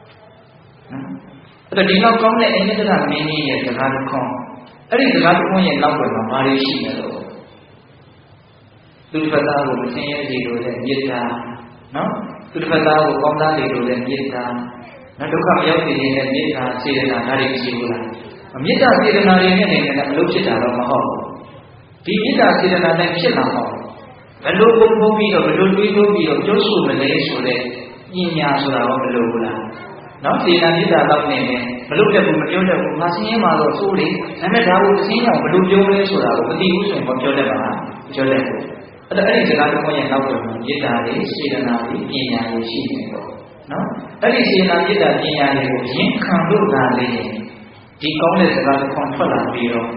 အဲ့တော့ဒီလောက်ကောင်းတဲ့အမြင့်တရမင်းကြီးရဲ့စကားတစ်ခွန်းအဲ့ဒီစကားတစ်ခွန်းရဲ့နောက်ွယ်မှာဘာတွေရှိလဲလို့သူတစ်ဖက်သားကိုမစင်ရဲစီလို့တဲ့မေတ္တာနော်သူတစ်ဖက်သားကိုကောင်းသားစီလို့တဲ့မေတ္တာနော်ဒုက္ခမရောက်စေခြင်းနဲ့မေတ္တာစေတနာဒါတွေရှိဘူးလားမေတ္တာစေတနာတွေနဲ့နေတယ်အလုပ်ဖြစ်တာတော့မဟုတ်ဘူးဒီမေတ္တာစေတနာနဲ့ဖြစ်လာတော့ဘယ်လိုပုံပုံပြီးတော့ဘယ်လိုတွေးလို့ပြီးတော့ပြောဆိုမလဲဆိုတဲ့ပညာဆိုတာတော့မလိုဘူးလားနော်စေတနာမေတ္တာတော့နေတယ်ဘလို့တက်ဘူးမပြောတတ်ဘူးငါစင်းရဲမှာတော့စိုးလေဒါပေမဲ့ဒါကိုစင်းရအောင်ဘယ်လိုပြောလဲဆိုတာကိုမသိဘူးဆိုရင်မပြောတတ်ပါဘူးပြောတတ်ဘူးအဲ့ဒါအဲ့ဒီစကားတစ်ခုရဲ့နောက်ွယ်မှာမေတ္တာတွေစေတနာတွေပညာတွေရှိနေတော့နော်အဲ့ဒီစေတနာမေတ္တာပညာတွေကိုရင်းခံလို့သာလေဒီကောင်းတဲ့စကားတစ်ခုထွက်လာပြီးတော့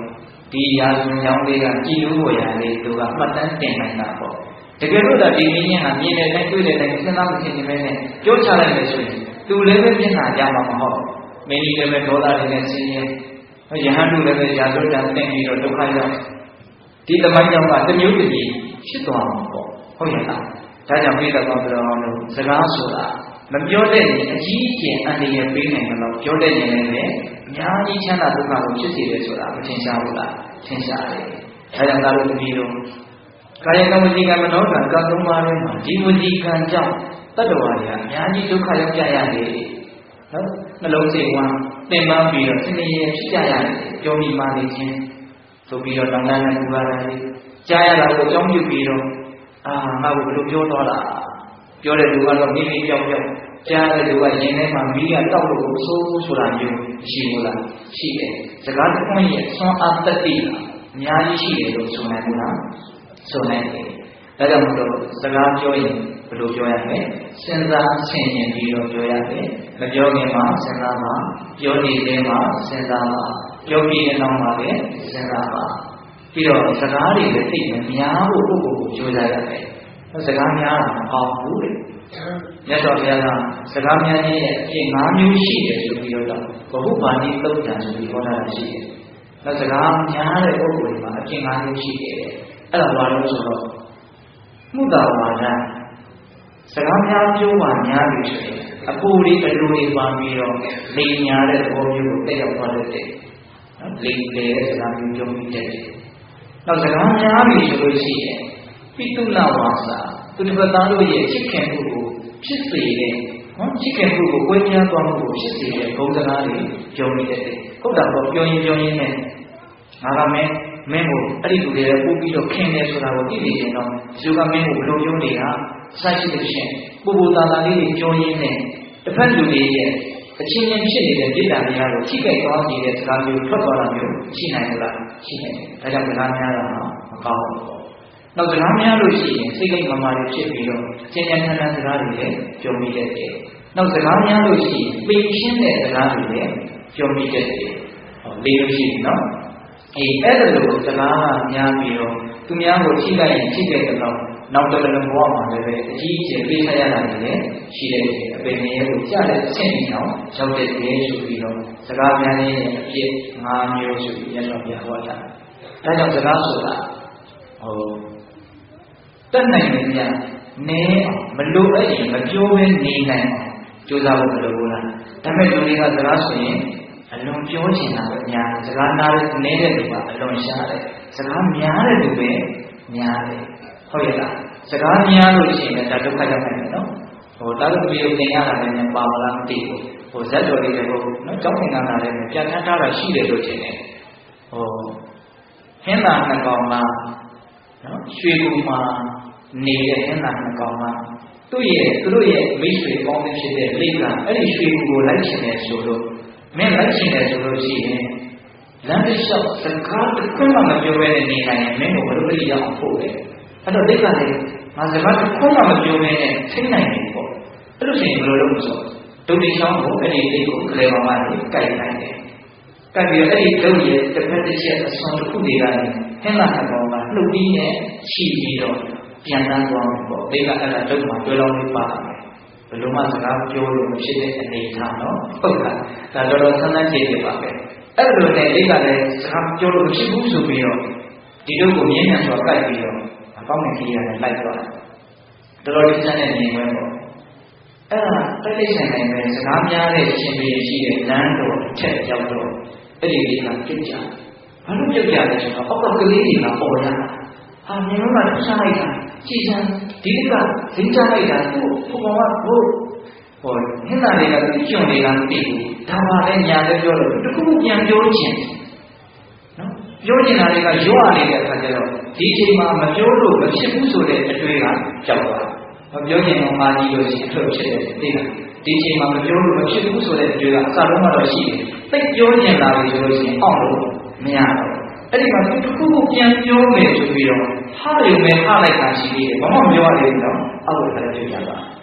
ဒီရာဇဝင်ကြောင့်လေးကကြည်လို့ပေါ်ရလေးသူကမှတ်တမ်းတင်နိုင်တာပေါ့တကယ်လို့ဒါဒီမင်းကြီးဟာမြင်တဲ့တိုင်းတွေ့တဲ့တိုင်းစဉ်းစားမဖြစ်နေပဲနဲ့ပြောချလိုက်မယ်ဆိုရင်သူလည်းပဲမျက်နှာကြမှာမဟုတ်မင်းကြီးလည်းပဲဒေါသတွေနဲ့ဆင်းရဲယဟန်တို့လည်းပဲရာဇဝတံတင်ပြီးတော့ဒုက္ခရောက်ဒီသမိုင်းကြောင့်ကတစ်မျိုးတစ်မျိုးဖြစ်သွားမှာပေါ့ဟုတ်ရဲ့လားဒါကြောင့်ပြည့်တဲ့ကောင်းတော်လို့စကားဆိုတာမပြောတဲ့ရင်အကြီးအကျယ်အန္တရာယ်ပေးနိုင်တယ်လို့ပြောတဲ့ရင်လည်းအများကြီးချမ်းသာဒုက္ခကိုဖြစ်စေတယ်ဆိုတာမထင်ရှားဘူးလားထင်ရှားတယ်ဒါကြောင့်ဒါလို့တပည့်တို့ကာယကံဝစီကံမနောကံကံသုံးပါးထဲမှာဒီဝစီကံကြောင့်တတ္တဝါတွေကအများကြီးဒုက္ခရောက်ကြရတယ်နော်နှလုံးစိတ်ဝမ်းသင်ပန်းပြီးတော့စိတ်ရည်ဖြစ်ကြရတယ်ပြောမိမှနေခြင်းဆိုပြီးတော့တောင်းတနဲ့ပူပါရတယ်ကြားရတာကိုအကြောင်းပြုပြီးတော့အာငါ့ကိုဘယ်လိုပြောတော့လားပြောတဲ့လူကတော့မိမိကြောက်ကြောက်ကြားတဲ့လူကရင်ထဲမှာမိကတောက်လို့ဆိုးဆိုတာမျိုးရှိဘူးလားရှိတယ်စကားတစ်ခွန်းရဲ့ဆွမ်းအားတတိအများကြီးရှိတယ်လို့ဆိုနိုင်ဘူးလားဆိုနိုင်တယ်ဒါကြောင့်မို့လို့စကားပြောရင်ဘယ်လိုပြောရမလဲစဉ်းစားဆင်ခြင်ပြီးတော့ပြောရတယ်မပြောခင်မှာစဉ်းစားပါပြောနေတဲ့မှာစဉ်းစားပါပြောပြီးတဲ့နောက်မှာလည်းစဉ်းစားပါပြီးတော့စကားတွေလည်းသိမများဖို့ပုဂ္ဂိုလ်ကိုကြိုးစားရတယ်စကားများတာမကောင်းဘူးလေမြတ်စွာဘုရားကစကားများခြင်းရဲ့အဖြစ်၅မျိုးရှိတယ်ဆိုပြီးတော့ဘုဗ္ဗာနိသုတ်တံဆိုပြီးဟောတာရှိတယ်။နောက်စကားများတဲ့ပုဂ္ဂိုလ်တွေမှာအဖြစ်၅မျိုးရှိတယ်။အဲ့ဒါဘာလို့ဆိုတော့မုဒ္ဒဝါဒစကားများပြောပါများပြီဆိုရင်အပူလေးအလိုလေးပါပြီးတော့လိမ်ညာတဲ့သဘောမျိုးကိုတက်ရောက်သွားတတ်တယ်။လိမ်တဲ့စကားမျိုးပြောပြီးတတ်တယ်။နောက်စကားများပြီဆိုလို့ရှိရင်ပိတုလဝါစာသူတစ်ပတ်သားတို့ရဲ့ချစ်ခင်မှုကိုဖြစ်စေတဲ့နော်ချစ်ခင်မှုကိုကိုယ်ကြားသွားမှုကိုဖြစ်စေတဲ့ဂုဏ်စကားတွေပြောမိတတ်တယ်။ဟုတ်တာပေါ့ပြောရင်ပြောရင်းနဲ့ငါကမင်းမင်းကိုအဲ့ဒီလူတွေပို့ပြီးတော့ခင်တယ်ဆိုတာကိုသိနေရင်တော့ဒီကမင်းကိုဘယ်လိုပြောနေတာစိုက်ရှိလို့ရှိရင်ပူပူတာတာလေးတွေပြောရင်းနဲ့တစ်ဖက်လူတွေရဲ့အချင်းချင်းဖြစ်နေတဲ့ပြစ်ဒဏ်တွေကတော့ထိခိုက်သွားနေတဲ့စကားမျိုးထွက်သွားတာမျိုးရှိနိုင်မလားရှိနိုင်တယ်။ဒါကြောင့်စကားများတာမကောင်းဘူးပေါ့။နောက်စကားများလို့ရှိရင်စိတ်လိမ်မာမာတွေဖြစ်ပြီးတော့ကျဉ်းကျဉ်းထန်ထန်စကားတွေလည်းပြောမိတတ်တယ်။နောက်စကားများလို့ရှိရင်ပိန်ရှင်းတဲ့စကားတွေလည်းပြောမိတတ်တယ်။ဟောလေးလို့ရှိရင်နော်အေးအဲ့ဒါလိုစကားကများပြီးတော့သူများကိုထိခိုက်ရင်ထိခိုက်တဲ့တော့နောက်တစ်လုံးဘဝမှာလည်းပဲအကြီးအကျယ်ပြေးဆက်ရတာလည်းရှိတယ်အပင်ငယ်ကိုကြားတဲ့အဆင့်အောင်ရောက်တဲ့တည်းဆိုပြီးတော့စကားများရဲ့အဖြစ်၅မျိုးဆိုပြီးရတော့ပြဟောတာဒါကြောင့်စကားဆိုတာဟိုတက်နိုင်နေကြနည်းမလို့အဲ့ဒီမပြောဘဲနေနိုင်အောင်ကြိုးစားဖို့မလိုဘူးလားဒါပေမဲ့လူတွေကစကားဆိုရင်အလွန်ပြောချင်တာပဲများစကားနားနေတဲ့လူကအလွန်ရှားတယ်စကားများတဲ့လူပဲများတယ်ဟုတ်ရဲ့လားစကားများလို့ရှိရင်ဒါဒုက္ခရောက်နိုင်တယ်နော်ဟိုတာလို့ပြောတင်ရတာလည်းပါမလားမသိဘူးဟိုဇက်တော်လေးတွေဟိုနော်ကြောင်းသင်္ကန်းလာလည်းပြန်ထမ်းထားတာရှိတယ်လို့ထင်တယ်ဟိုဟင်းသာနှစ်ကောင်မှာနော်ရွှေကူမှာနေတဲ့ဟင်းသာနှစ်ကောင်မှာသူ့ရဲ့သူတို့ရဲ့မိတ်ဆွေပေါင်းဖြစ်တဲ့လိတ်ကအဲ့ဒီရွှေကူကိုလိုက်ချင်တယ်ဆိုလို့မင်းလိုက်ချင်တယ်ဆိုလို့ရှိရင်လမ်းတစ်လျှောက်စကားတစ်ခွန်းမှမပြောဘဲနေနိုင်ရင်မင်းကိုဘယ်လိုလုပ်ရအောင်ဖို့လဲအဲ့တော့လိတ်ကလည်းငါစကားတစ်ခွန်းမှမပြောဘဲနဲ့သိနိုင်တယ်ပေါ့အဲ့လိုဆိုရင်ဘယ်လိုလုပ်မလဲဒုတိယဆောင်ကိုအဲ့ဒီလိတ်ကိုကလေးမမလေးကြိုက်နိုင်တယ်ကပ်ပြီးအဲ့ဒီဒုရဲ့တစ်ဖက်တစ်ချက်အစွန်တစ်ခုတွေကလည်းဟင်းလာတဲ့ကောင်ကလှုပ်ပြီးနဲ့ချီပြီးတော့ပြန်တန်းသွားမယ်ပေါ့လိတ်ကအဲ့ဒါဒုမှာပြောလို့ပါမယ်ဘယ်လိုမှစကားပြောလို့မဖြစ်တဲ့အနေအထားနော်ဟုတ်လားဒါတော်တော်ဆန်းဆန်းကြည့်နေပါပဲအဲ့လိုနဲ့လိတ်ကလည်းစကားပြောလို့မဖြစ်ဘူးဆိုပြီးတော့ဒီတို့ကိုမြင်းညံစွာကြိုက်ပြီးတော့အပေါင်းနဲ့ကြီးရတယ်လိုက်သွားတယ်တော်တော်လေးစမ်းတဲ့နေပဲပေါ့အဲ့ဒါတိတ်တိတ်ဆိုင်ဆိုင်ပဲစကားများတဲ့ရှင်ပြည်ရှိတဲ့လမ်းတော်တစ်ချက်ရောက်တော့အဲ့ဒီလေးကပြုတ်ကြဘာလို့ပြုတ်ကြလဲဆိုတော့အောက်ကကလေးတွေကပေါ်လာဟာမြင်လို့မှထားလိုက်တာကြည်စမ်းဒီကဈေးချလိုက်တာကိုဘုံကဘို့ဟိုဟင်းသားတွေကသူကျွံနေတာမသိဘူးဒါပါလဲညာလည်းပြောလို့တခုခုပြန်ပြောချင်နော်ပြောချင်တာတွေကရောရနေတဲ့အခါကျတော့ဒီအချိန်မှာမပြောလို့မဖြစ်ဘူးဆိုတဲ့အတွေ့ကကြောက်သွားမပြောချင်တော့မာကြီးလို့ရှိရင်လို့ဖြစ်တယ်သိလားဒီအချိန်မှာမပြောလို့မဖြစ်ဘူးဆိုတဲ့အတွေ့ကအစလုံးကတော့ရှိတယ်သိပြောချင်တာတွေဆိုလို့ရှိရင်အောက်လို့မရတော့အဲ့ဒီမှာတစ်ခုခုပြန်ပြောမယ်ဆိုပြီးတော့ဟာရုံနဲ့ဟာလိုက်တာရှိသေးတယ်ဘာမှမပြောရသေးဘူးနော်အောက်လို့လည်းဖြစ်ကြတာဒါ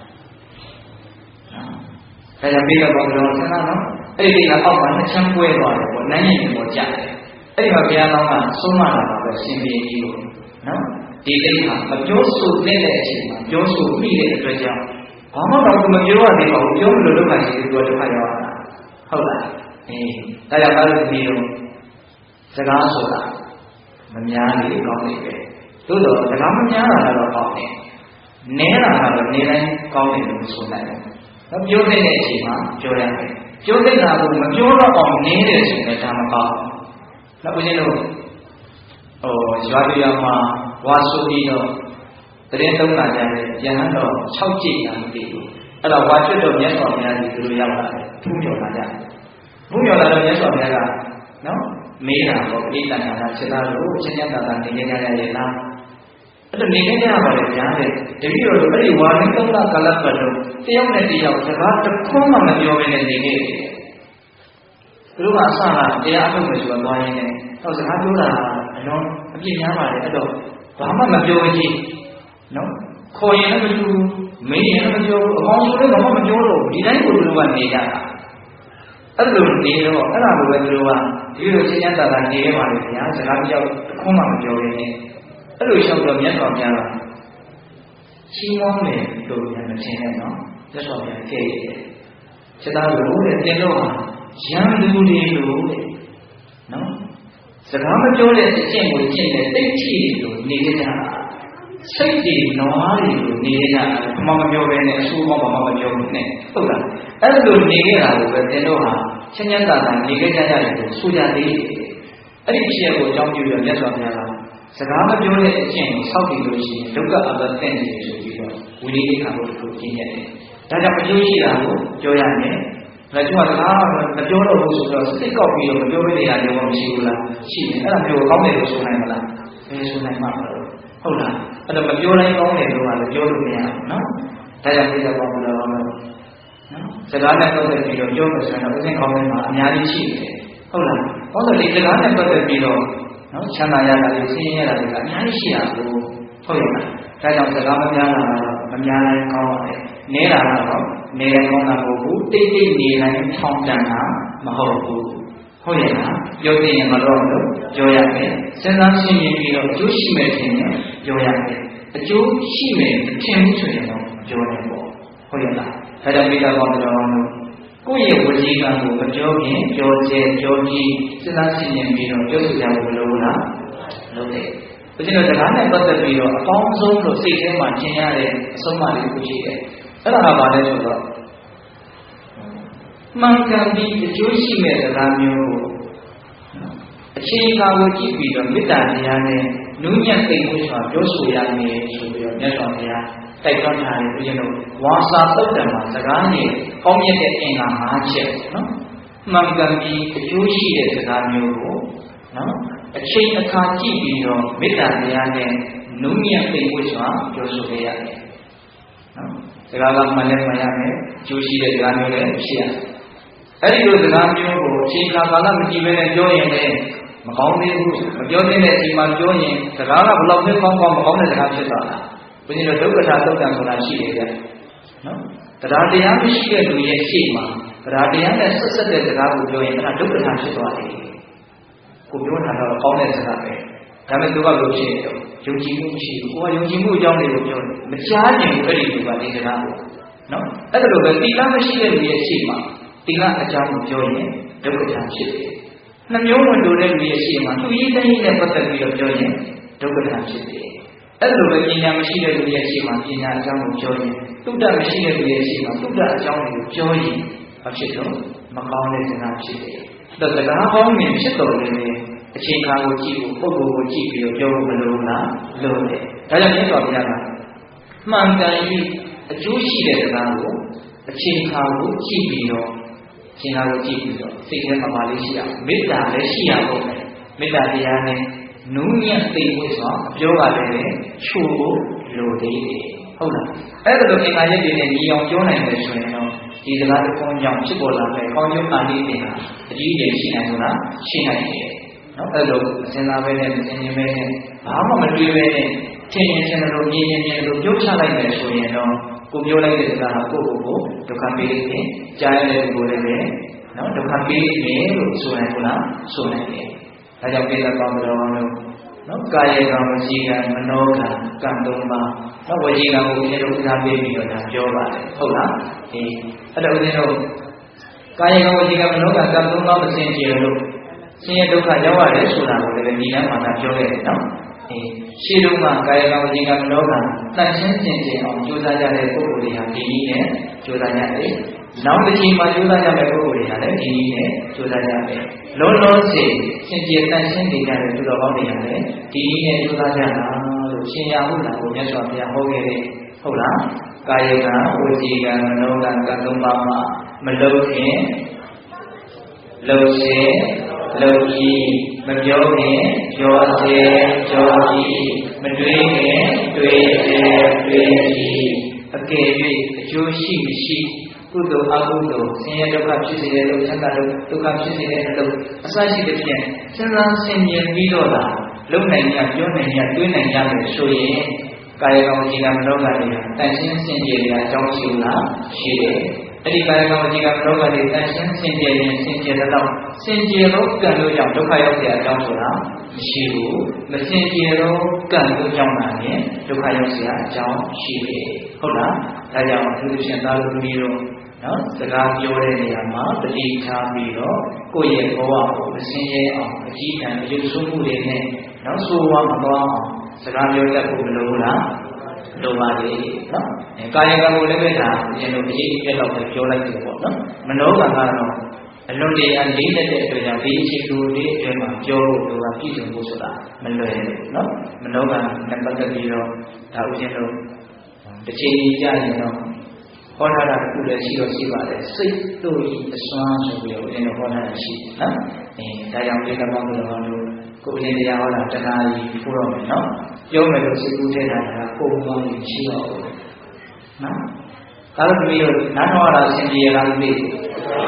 ကြောင့်မိဘကောင်တော်ဆန္ဒနော်အဲ့ဒီကအောက်မှာနှစ်ချမ်းပွဲသွားတယ်ပေါ့နန်းရင်ပေါ်ကြတယ်အဲ့ဒီမှာဘုရားတော်ကဆုံးမတာပါပဲရှင်ဘုရင်ကြီးကိုနော်ဒီကိစ္စမပြောဆိုတဲ့အချိန်မှာပြောဆိုမိတဲ့အတွက်ကြောင့်ဘာမှတော့မပြောရသေးပါဘူးပြောလို့ဒုက္ခရှိတယ်သူကဒုက္ခရောက်တာဟုတ်လားအေးဒါကြောင့်ဘာလို့ဒီလိုစကားဆိုတာမများလေကောင်းနေပဲသို့တော့စကားမများတာတော့ကောင်းတယ်နည်းတာကတော့နေတိုင်းကောင်းတယ်လို့ဆိုနိုင်တယ်နော်ပြောတဲ့အချိန်မှာပြောရတယ်ပြောတဲ့တာကိုမပြောတော့အောင်နည်းတယ်ဆိုရင်ဒါမကောင်းဘူးနောက်ဦးဇင်းတို့ဟိုရွာပြည်မှာဝါဆိုပြီးတော့တရင်သုံးတာကြတယ်ရဟန်းတော်၆ကြိတ်တာမသိဘူးအဲ့တော့ဝါကျွတ်တော်မြတ်စွာဘုရားကြီးသူတို့ရောက်လာတယ်ထူးမြော်လာကြတယ်ထူးမြော်လာတော့မြတ်စွာဘုရားကနော်မေးတာပေါ့ပြိတ္တနာခြေသားတို့ချင်းချင်းသာသာနေကြရရဲ့လားအဲ့တော့နေကြရပါလေဗျာတဲ့တပည့်တော်တို့အဲ့ဒီဝါရင်းသုံးတာကလပ်ပတ်တော့တယောက်နဲ့တယောက်စကားတစ်ခွန်းမှမပြောဘဲနဲ့နေခဲ့တယ်သူတို့ကအစကတရားအထုတ်မယ်ဆိုတော့သွားရင်းနဲ့တော့စကားပြောတာအလုံးအပြည့်များပါတယ်အဲ့တော့ဘာမှမပြောကြည့်နော်ခေါ်ရင်လည်းမပြောဘူးမင်းရင်လည်းမပြောဘူးအကောင်ဆိုလည်းဘာမှမပြောတော့ဒီတိုင်းကိုသူတို့ကနေကြတာအဲ့လိုနေတော့အဲ့ဒါလိုပဲသူတို့ကဒီလိုချင်းချင်းသာသာနေရပါလေဗျာစကားပြောတစ်ခွန်းမှမပြောရင်းနဲ့အဲ့လိုလျှောက်တော့မြတ်စွာဘုရားကရှင်းမောင်းတယ်လို့ပြန်မထင်နဲ့နော်မြတ်စွာဘုရားကဲ့ရဲ့ခြေသားလို့တဲ့တင်တော့ရံသူတွေလို့တဲ့နော်စကားမပြောတဲ့အကျင့်ကိုကျင့်တဲ့တိတ်ချီလို့နေကြတာစိတ်တွေနွားတွေလို့နေကြတာဘာမှမပြောဘဲနဲ့အဆိုးကောင်းဘာမှမပြောဘူးနဲ့ဟုတ်လားအဲ့လိုနေကြတာကိုပဲတင်တော့ဟာချင်းချင်းသာသာနေကြကြရတယ်လို့ဆိုကြသေးတယ်အဲ့ဒီဖြစ်ရကိုအကြောင်းပြုပြီးတော့မြတ်စွာဘုရားကစကားမပြောတဲ့အကျင့်ကိုစောင့်တည်လို့ရှိရင်ဒုက္ခအပ္ပတင့်နေဆိုပြီးတော့ဝိနည်းခံဖို့ကိုကျင့်ရတယ်ဒါကြောင့်အကျိုးရှိတာကိုပြောရမယ်ဒါကြောင့်စကားမပြောတော့ဘူးဆိုတော့စိတ်ကောက်ပြီးတော့မပြောဘဲနေရတယ်ဘာမရှိဘူးလားရှိတယ်အဲ့ဒါမျိုးကောင်းတယ်လို့ဆိုနိုင်မလားဘယ်ဆိုနိုင်မှာလဲဟုတ်လားအဲ့တော့မပြောတိုင်းကောင်းတယ်လို့ကလည်းပြောလို့မရဘူးနော်ဒါကြောင့်ပြဿနာပေါင်းလို့တော့နော်စကားနဲ့ပတ်သက်ပြီးတော့ပြောမယ်ဆိုရင်တော့ဥစဉ်ကောင်းတယ်မှာအများကြီးရှိတယ်ဟုတ်လားဘာလို့လဲဒီစကားနဲ့ပတ်သက်ပြီးတော့နော်ချမ်းသာရတာတွေဆင်းရဲရတာတွေကအများကြီးရှိတာကိုဟုတ်ရဲ့လားဒါကြောင့်စကားမများတာကတော့မများတိုင်းကောင်းပါတယ်နည်းတာကတော့နေတိုင်းကောင်းတာမဟုတ်ဘူးတိတ်တိတ်နေတိုင်းထောင်တန်တာမဟုတ်ဘူးဟုတ်ရဲ့လားပြောသိရင်မတော့လို့ပြောရမယ်စဉ်းစားရှင်းရင်ပြီးတော့အကျိုးရှိမယ်ထင်ရင်ပြောရမယ်အကျိုးရှိမယ်ထင်မှုဆိုရင်တော့ပြောနေပေါ့ဟုတ်ရဲ့လားဒါကြောင့်မိသားပေါင်းတော်တို့ကိုယ့်ရဲ့ဝစီကံကိုမပြောခင်ပြောကျဲပြောပြီးစဉ်းစားရှင်းရင်ပြီးတော့ပြောဆိုကြဖို့လို့လားလုပ်တယ်ဘုရားစကားနဲ့ပတ်သက်ပြီးတော့အကောင်းဆုံးလို့စိတ်ထဲမှာထင်ရတဲ့အဆုံးအမလေးကိုရှိတယ်အဲ့ဒါကဘာလဲဆိုတော့မှန်ကန်ပြီးအကျိုးရှိမဲ့စကားမျိုးကိုအချိန်အခါကိုကြည့်ပြီးတော့မေတ္တာတရားနဲ့နုညံ့သိမှုဆိုတာပြောဆိုရမယ်ဆိုပြီးတော့မြတ်စွာဘုရားတိုက်တွန်းထားတယ်ဘုရားတို့ဝါစာသုတ်တံမှာစကားနဲ့ကောင်းမြတ်တဲ့အင်္ဂါ၅ချက်နော်မှန်ကန်ပြီးအကျိုးရှိတဲ့စကားမျိုးကိုနော်အချိန်အခါကြည့်ပြီးတော့မေတ္တာတရားနဲ့နုညံ့သိမှုဆိုတာပြောဆိုရရတယ်နော်စကားကမှန်လဲမှန်ရမယ်အကျိုးရှိတဲ့စကားမျိုးလည်းရှိရတယ်အဲ့ဒီလိုစကားမျိုးကိုအချိန်ကာလမကြည့်ဘဲနဲ့ပြောရင်လည်းမကောင်းသေးဘူးမပြောသင့်တဲ့အချိန်မှာပြောရင်စကားကဘလောက်ပဲကောင်းကောင်းမကောင်းတဲ့စကားဖြစ်သွားတာဘုရားတို့ဒုက္ခထာသုတ်တံဆိုတာရှိတယ်ကြနော်တရားတရားမရှိတဲ့လူရဲ့ရှေ့မှာတရားတရားနဲ့ဆက်ဆက်တဲ့စကားကိုပြောရင်အဲ့ဒါဒုက္ခထာဖြစ်သွားတယ်ကိုပြောတာတော့ကောင်းတဲ့စကားပဲဒါပေမဲ့သူကလို့ရှိရင်ယုံကြည်မှုရှိဘူးကိုကယုံကြည်မှုအကြောင်းတွေကိုပြောတယ်မကြားခြင်းအဲ့ဒီလူကဒီစကားကိုနော်အဲ့ဒါလိုပဲတိလမရှိတဲ့လူရဲ့ရှေ့မှာတိလအကြောင်းကိုပြောရင်ဒုက္ခထာဖြစ်တယ်နှမျိုးဝင်တို့တဲ့လူရဲ့ရှေ့မှာသူရေးတိုင်းနဲ့ပတ်သက်ပြီးတော့ပြောရင်ဒုက္ခထာဖြစ်တယ်အဲ့လိုပဲပညာမရှိတဲ့လူရဲ့ရှေ့မှာပညာအကြောင်းကိုပြောရင်သုတ္တမရှိတဲ့လူရဲ့ရှေ့မှာသုတ္တအကြောင်းကိုပြောရင်ဘာဖြစ်တော့မကောင်းတဲ့စကားဖြစ်တယ်။ဒါစကားကောင်းရင်ဖြစ်တော်လည်းအချိန်ခါကိုကြည့်ဖို့ပုဂ္ဂိုလ်ကိုကြည့်ပြီးတော့ပြောဖို့မလိုလားလို့တယ်။ဒါကြောင့်မြတ်စွာဘုရားကမှန်ကန်ပြီးအကျိုးရှိတဲ့စကားကိုအချိန်ခါကိုကြည့်ပြီးတော့အချိန်ခါကိုကြည့်ပြီးတော့စိတ်ထဲမှာပါလေးရှိအောင်မေတ္တာလည်းရှိရဖို့ပဲမေတ္တာတရားနဲ့နုညံ့သိဖို့ဆိုအပြောပါလေချို့ဖို့လိုသေးတယ်ဟုတ်လားအဲ့ဒါလိုအင်္ဂါရက်တွေနဲ့ညီအောင်ပြောနိုင်တယ်ဆိုရင်တော့ဒီစကားတစ်ခုကြောင့်ဖြစ်ပေါ်လာတဲ့ကောင်းကျိုးအာနိသင်ဟာအကြီးအကျယ်ရှိနိုင်လို့လားရှိနိုင်တယ်နော်အဲ့လိုအစဉ်လာပဲနဲ့သင်ခြင်းပဲနဲ့ဘာမှမတွေးပဲနဲ့ထင်ရင်ထင်တယ်လို့မြင်ရင်မြင်လို့ပြောချလိုက်မယ်ဆိုရင်တော့ကိုပြောလိုက်တဲ့စကားဟာကိုယ့်ကိုယ်ကိုဒုက္ခပေးတယ်ကြားရတဲ့ကိုယ်လည်းပဲနော်ဒုက္ခပေးတယ်လို့ဆိုနိုင်ဘူးလားဆိုနိုင်တယ်ဒါကြောင့်ပြည့်စုံကောင်းတော်လို့နော်ကာယကံဝစီကံမနောကံကံသုံးပါးနော်ဝစီကံကိုဦးဇင်းတို့ဥစားပေးပြီးတော့ဒါပြောပါတယ်ဟုတ်လားဒီအဲ့တော့ဦးဇင်းတို့ကာယကံဝစီကံမနောကံကံသုံးပါးမစင်ကြယ်လို့ဆင်းရဲဒုက္ခရောက်ရတယ်ဆိုတာကိုလည်းဒီလမ်းမှာသာပြောခဲ့တယ်နော်အဲရှင်းတော့ကကာယကံဝစီကံမနောကံတန်ရှင်းစင်ကြယ်အောင်ကြိုးစားကြတဲ့ပုဂ္ဂိုလ်တွေဟာဒီနည်းနဲ့ကြိုးစားကြတယ်နောက်တစ်ချိန်မှာကြိုးစားကြတဲ့ပုဂ္ဂိုလ်တွေဟာလည်းဒီနည်းနဲ့ကြိုးစားကြတယ်လုံးလုံးစေစင်ကြယ်တန်ရှင်းနေကြတဲ့သူတော်ကောင်းတွေဟာလည်းဒီနည်းနဲ့ကြိုးစားကြတာလို့ရှင်ရဟုလားကိုမြတ်စွာဘုရားဟောခဲ့တယ်ဟုတ်လားကာယကံဝစီကံမနောကံကံသုံးပါးမှာမလုံးခင်လုံးစေလုံးကြီးမပြောခင်ပြောစေပြောကြီးမတွေးခင်တွေးစေတွေးကြီးအကယ်၍အကျိုးရှိမရှိကုသိုလ်အကုသိုလ်ဆင်းရဲဒုက္ခဖြစ်စေတဲ့လို့ချမ်းသာလို့ဒုက္ခဖြစ်စေတဲ့လို့အစရှိတဲ့ဖြင့်စဉ်းစားဆင်ခြင်ပြီးတော့လာလုံနိုင်ရပြောနိုင်ရတွေးနိုင်ရမယ်ဆိုရင်ကာယကံဝစီကံမနောကံတွေတန်ရှင်းစင်ကြယ်တဲ့အကြောင်းရှိလားရှိတယ်အဲ့ဒီကာယကံဝစီကံမနောကံတွေတန်ရှင်းစင်ကြယ်ရင်စင်ကြယ်တော့စင်ကြယ်တော့ကံလို့ကြောင့်ဒုက္ခရောက်တဲ့အကြောင်းဆိုတာမရှိဘူးမစင်ကြယ်တော့ကံလို့ကြောင့်လာရင်ဒုက္ခရောက်တဲ့အကြောင်းရှိတယ်ဟုတ်လားဒါကြောင့်သူတို့ရှင်သားတို့မျိုးတို့နော်စကားပြောတဲ့နေရာမှာတတိထားပြီးတော့ကိုယ့်ရဲ့ဘဝကိုမစင်ရဲအောင်အကြည့်ခံအယုဆုံးမှုတွေနဲ့နောက်ဆိုဝါမသွားအောင်စကားပြောတတ်ဖို့မလိုလားလိုပါလေနော်ကာယကံကိုလည်းပဲဒါအရင်လိုအရေးကြီးတော့ပြောလိုက်တယ်ပေါ့နော်မနောကံကတော့အလွန်တရာလေးလက်တဲ့အတွက်ကြောင့်ဒီအချိန်လိုလေးအတွင်းမှာပြောဖို့လိုတာပြည့်စုံဖို့ဆိုတာမလွယ်ဘူးနော်မနောကံနဲ့ပတ်သက်ပြီးတော့ဒါဥစဉ်တို့တစ်ချိန်ကြီးကြာရင်တော့ဟောထားတာခုလည်းရှိတော့ရှိပါတယ်စိတ်တို့ဤအစွမ်းဆိုပြီးတော့ဦးဇင်းတို့ဟောထားတာရှိနော်အဲဒါကြောင့်ဒီကမ္ဘာကိုတော့ကိုယ်ဦးဇင်းတရားဟောတာတခါကြီးဖိုးတော့မယ်နော်ပြောမယ်လို့စိတ်ကူးထဲတာကပုံမှန်ကြီးရှိတော့ဘူးနော်ဒါလို့ပြီးတော့နားထောင်ရတာအစဉ်ပြေရလားမသိဘူး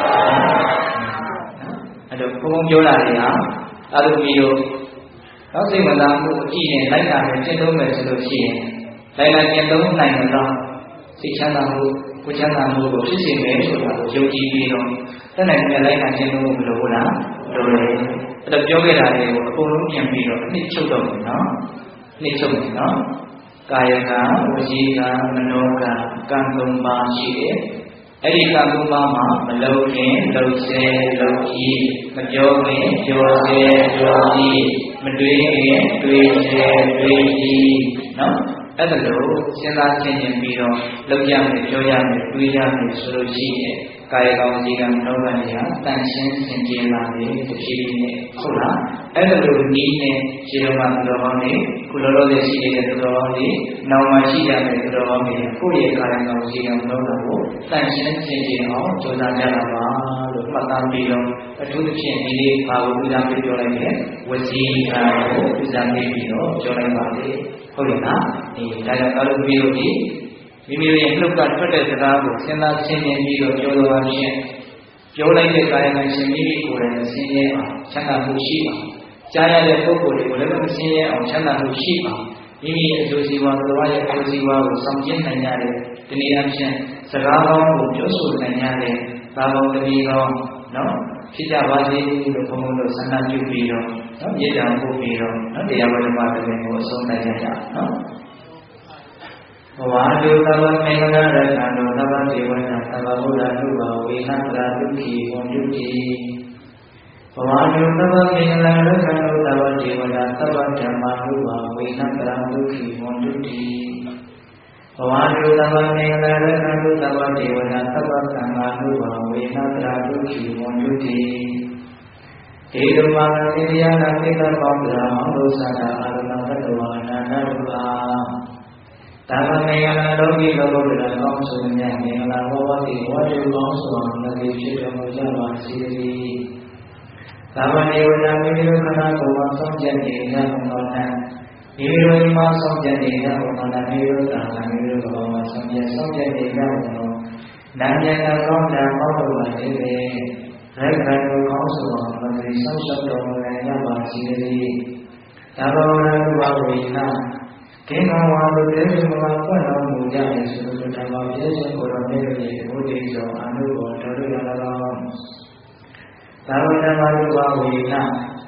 အဲ့တော့ဘုံဘုံပြောတာတွေဟာအဲ့လိုပြီးတော့နောက်စိတ်ဝင်စားမှုအကြည့်နဲ့လိုက်တာနဲ့ကျင့်သုံးမယ်ဆိုလို့ရှိရင်လိုက်လိုက်ကျင့်သုံးနိုင်မှာတော့စိတ်ချမ်းသာမှုကိုချမ်းသာမှုကိုဖြစ်စေမယ်ဆိုတာကိုယုံကြည်ပြီးတော့တဏှာနဲ့လိုက်တာကျင့်သုံးဖို့မလိုဘူးလားလိုတယ်အဲ့တော့ပြောခဲ့တာတွေကိုအကုန်လုံးပြင်ပြီးတော့နှစ်ချုပ်တော့မယ်နော်နှစ်ချုပ်မယ်နော်ကာယကံဝစီကံမနောကံကံသုံးပါးရှိတယ်အဲ့ဒီကံသုံးပါးမှာမလုံးခင်လုံးဆဲလုံးကြီးမပြောခင်ပြောဆဲပြောကြီးမတွေးခင်တွေးဆဲတွေးကြီးနော်အဲ့ဒါလို့စဉ်းစားဆင်ခြင်ပြီးတော့လုပ်ရမယ်ပြောရမယ်တွေးရမယ်ဆိုလို့ရှိရင်ကာယကံဝစီကံမနောကံတွေဟာတန်ရှင်းစင်ကြယ်လာတယ်ဖြစ်ဖြစ်နေဟုတ်လားအဲ့ဒါလို့နီးနဲ့ခြေတော်မှာသူတော်ကောင်းတွေခုလောလောဆယ်ရှိနေတဲ့သူတော်ကောင်းတွေနောက်မှရှိရတဲ့သူတော်ကောင်းတွေကိုယ့်ရဲ့ကာယကံဝစီကံမနောကံကိုတန်ရှင်းစင်ကြယ်အောင်ကြိုးစားကြတာပါလို့မှတ်သားပြီးတော့အထူးသဖြင့်ဒီလေးဘာကိုဦးစားပေးပြောလိုက်လဲဝစီကံကိုဦးစားပေးပြီးတော့ပြောလိုက်ပါလေဟုတ်ရဲ့လားဒီဒါကြောင့်သာလို့ပြီးလို့ဒီမိမိရဲ့နှုတ်ကထွက်တဲ့စကားကိုစဉ်းစားဆင်ခြင်ပြီးတော့ပြောလိုပါဖြင့်ပြောလိုက်တဲ့ကာယကံရှင်မိမိကိုယ်တိုင်ဆင်းရဲအောင်ချမ်းသာမှုရှိအောင်ကြားရတဲ့ပုဂ္ဂိုလ်တွေကိုလည်းမဆင်းရဲအောင်ချမ်းသာမှုရှိအောင်မိမိရဲ့အကျိုးစီးပွားသဘောရဲ့အကျိုးစီးပွားကိုဆောင်ကျဉ်နိုင်ရတဲ့ဒီနေ့အချင်းစကားကောင်းကိုပြောဆိုနိုင်ရတဲ့သာဘောတတိကောင်းနော်ဖြစ်ကြပါစေလို့ဘုန်းဘုန်းတို့ဆန္ဒပြုပြီးတော့နော်မြေတံပို့ပြီးတော့နော်တရားဝဓမ္မတစ်ပင်ကိုအဆုံးနိုင်ကြရနော်ဘဝတုသဗ္ဗမင်္ဂလာရတ္တံသဗ္ဗဒေဝနာသဗ္ဗဗုဒ္ဓနုဘာဝေနတရာဒုက္ခိဝန္တုတိဘဝတုသဗ္ဗမင်္ဂလာရတ္တံသဗ္ဗဒေဝနာသဗ္ဗဓမ္မာနုဘာဝေနတရာဒုက္ခိဝန္တုတိဘဝတုသဗ္ဗမင်္ဂလာရတ္တံသဗ္ဗဒေဝနာသဗ္ဗသံဃာနုဘာဝေနတရာဒုက္ခိဝန္တုတိဒေဝမာနတိယနာသေတပေါင်းရာမောဒုသနာအာရဏတ္တဝါနာနုဘာသာမမေယနာလောကီလောကုတ္တရာကောင်းဆုံးမြတ်မင်္ဂလာဘဝတိဝတ္တုကောင်းစွာမသိဖြစ်တော်မူကြပါစေ။သာမဏေဝနာမိမိတို့ခန္ဓာကိုယ်မှာဆုံးဖြတ်နေကြသောနာမိမိတို့မှာဆုံးဖြတ်နေကြသောနာမိမိတို့သာမိမိတို့ဘောမှာဆုံးဖြတ်ဆုံးဖြတ်နေကြသောနာမြတ်သောကောင်းတာပေါင်းလို့ပါလေ။ရက္ခဏကိုကောင်းစွာမသိဆုံးရှုံးတော်မူနိုင်ကြပါစေ။သာဘောနာဘဝဝိနာကိင္ဃဝါတို့တေဇမဝပွင့်တော်မူကြတဲ့ဆိုလိုဓမ္မပြည့်စုံကိုယ်တော်မြတ်ရဲ့ဘုဒ္ဓေကျော်အနုဘောတော်ရရတော်သာဝတ္တမလူဘဝေန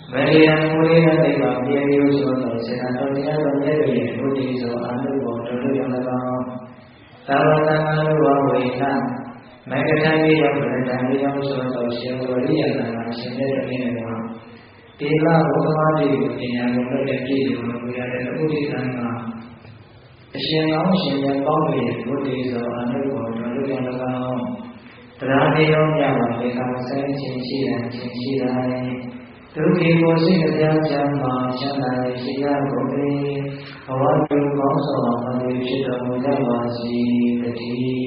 မေရိယံမူရိယတိပါပြေယုဆိုသောစေတတော်တရားတော်မြတ်တို့ရဲ့ဘုဒ္ဓေသောအာနုဘောတို့တို့ရော၎င်းသာဝတ္တမနုဘဝေနမေကထံမြေရောပရဒံမြေရောဆိုသောရှင်ဝရိယနာရှင်တဲ့တည်းနဲ့မှာတေလဘုရားတိကိုပညာကိုလွတ်တဲ့ပြည့်စုံလို့ရတဲ့ဥဒိသံကအရှင်ကောင်းရှင်ရဲ့ပေါင်းရဲ့ဘုဒ္ဓေသောအာနုဘောတို့တို့ရော၎င်းတရားတရားများမှာဒီကံဆိုင်ခြင်းရှိတယ်ခြင်းရှိတယ်ဒုက္ခိကိုစိတ်တရားချမ်းသာချမ်းသာရှိရကုန်၏ဘဝတုကောင်းစွာမွေဖြစ်တော်မူကြပါစေတည်း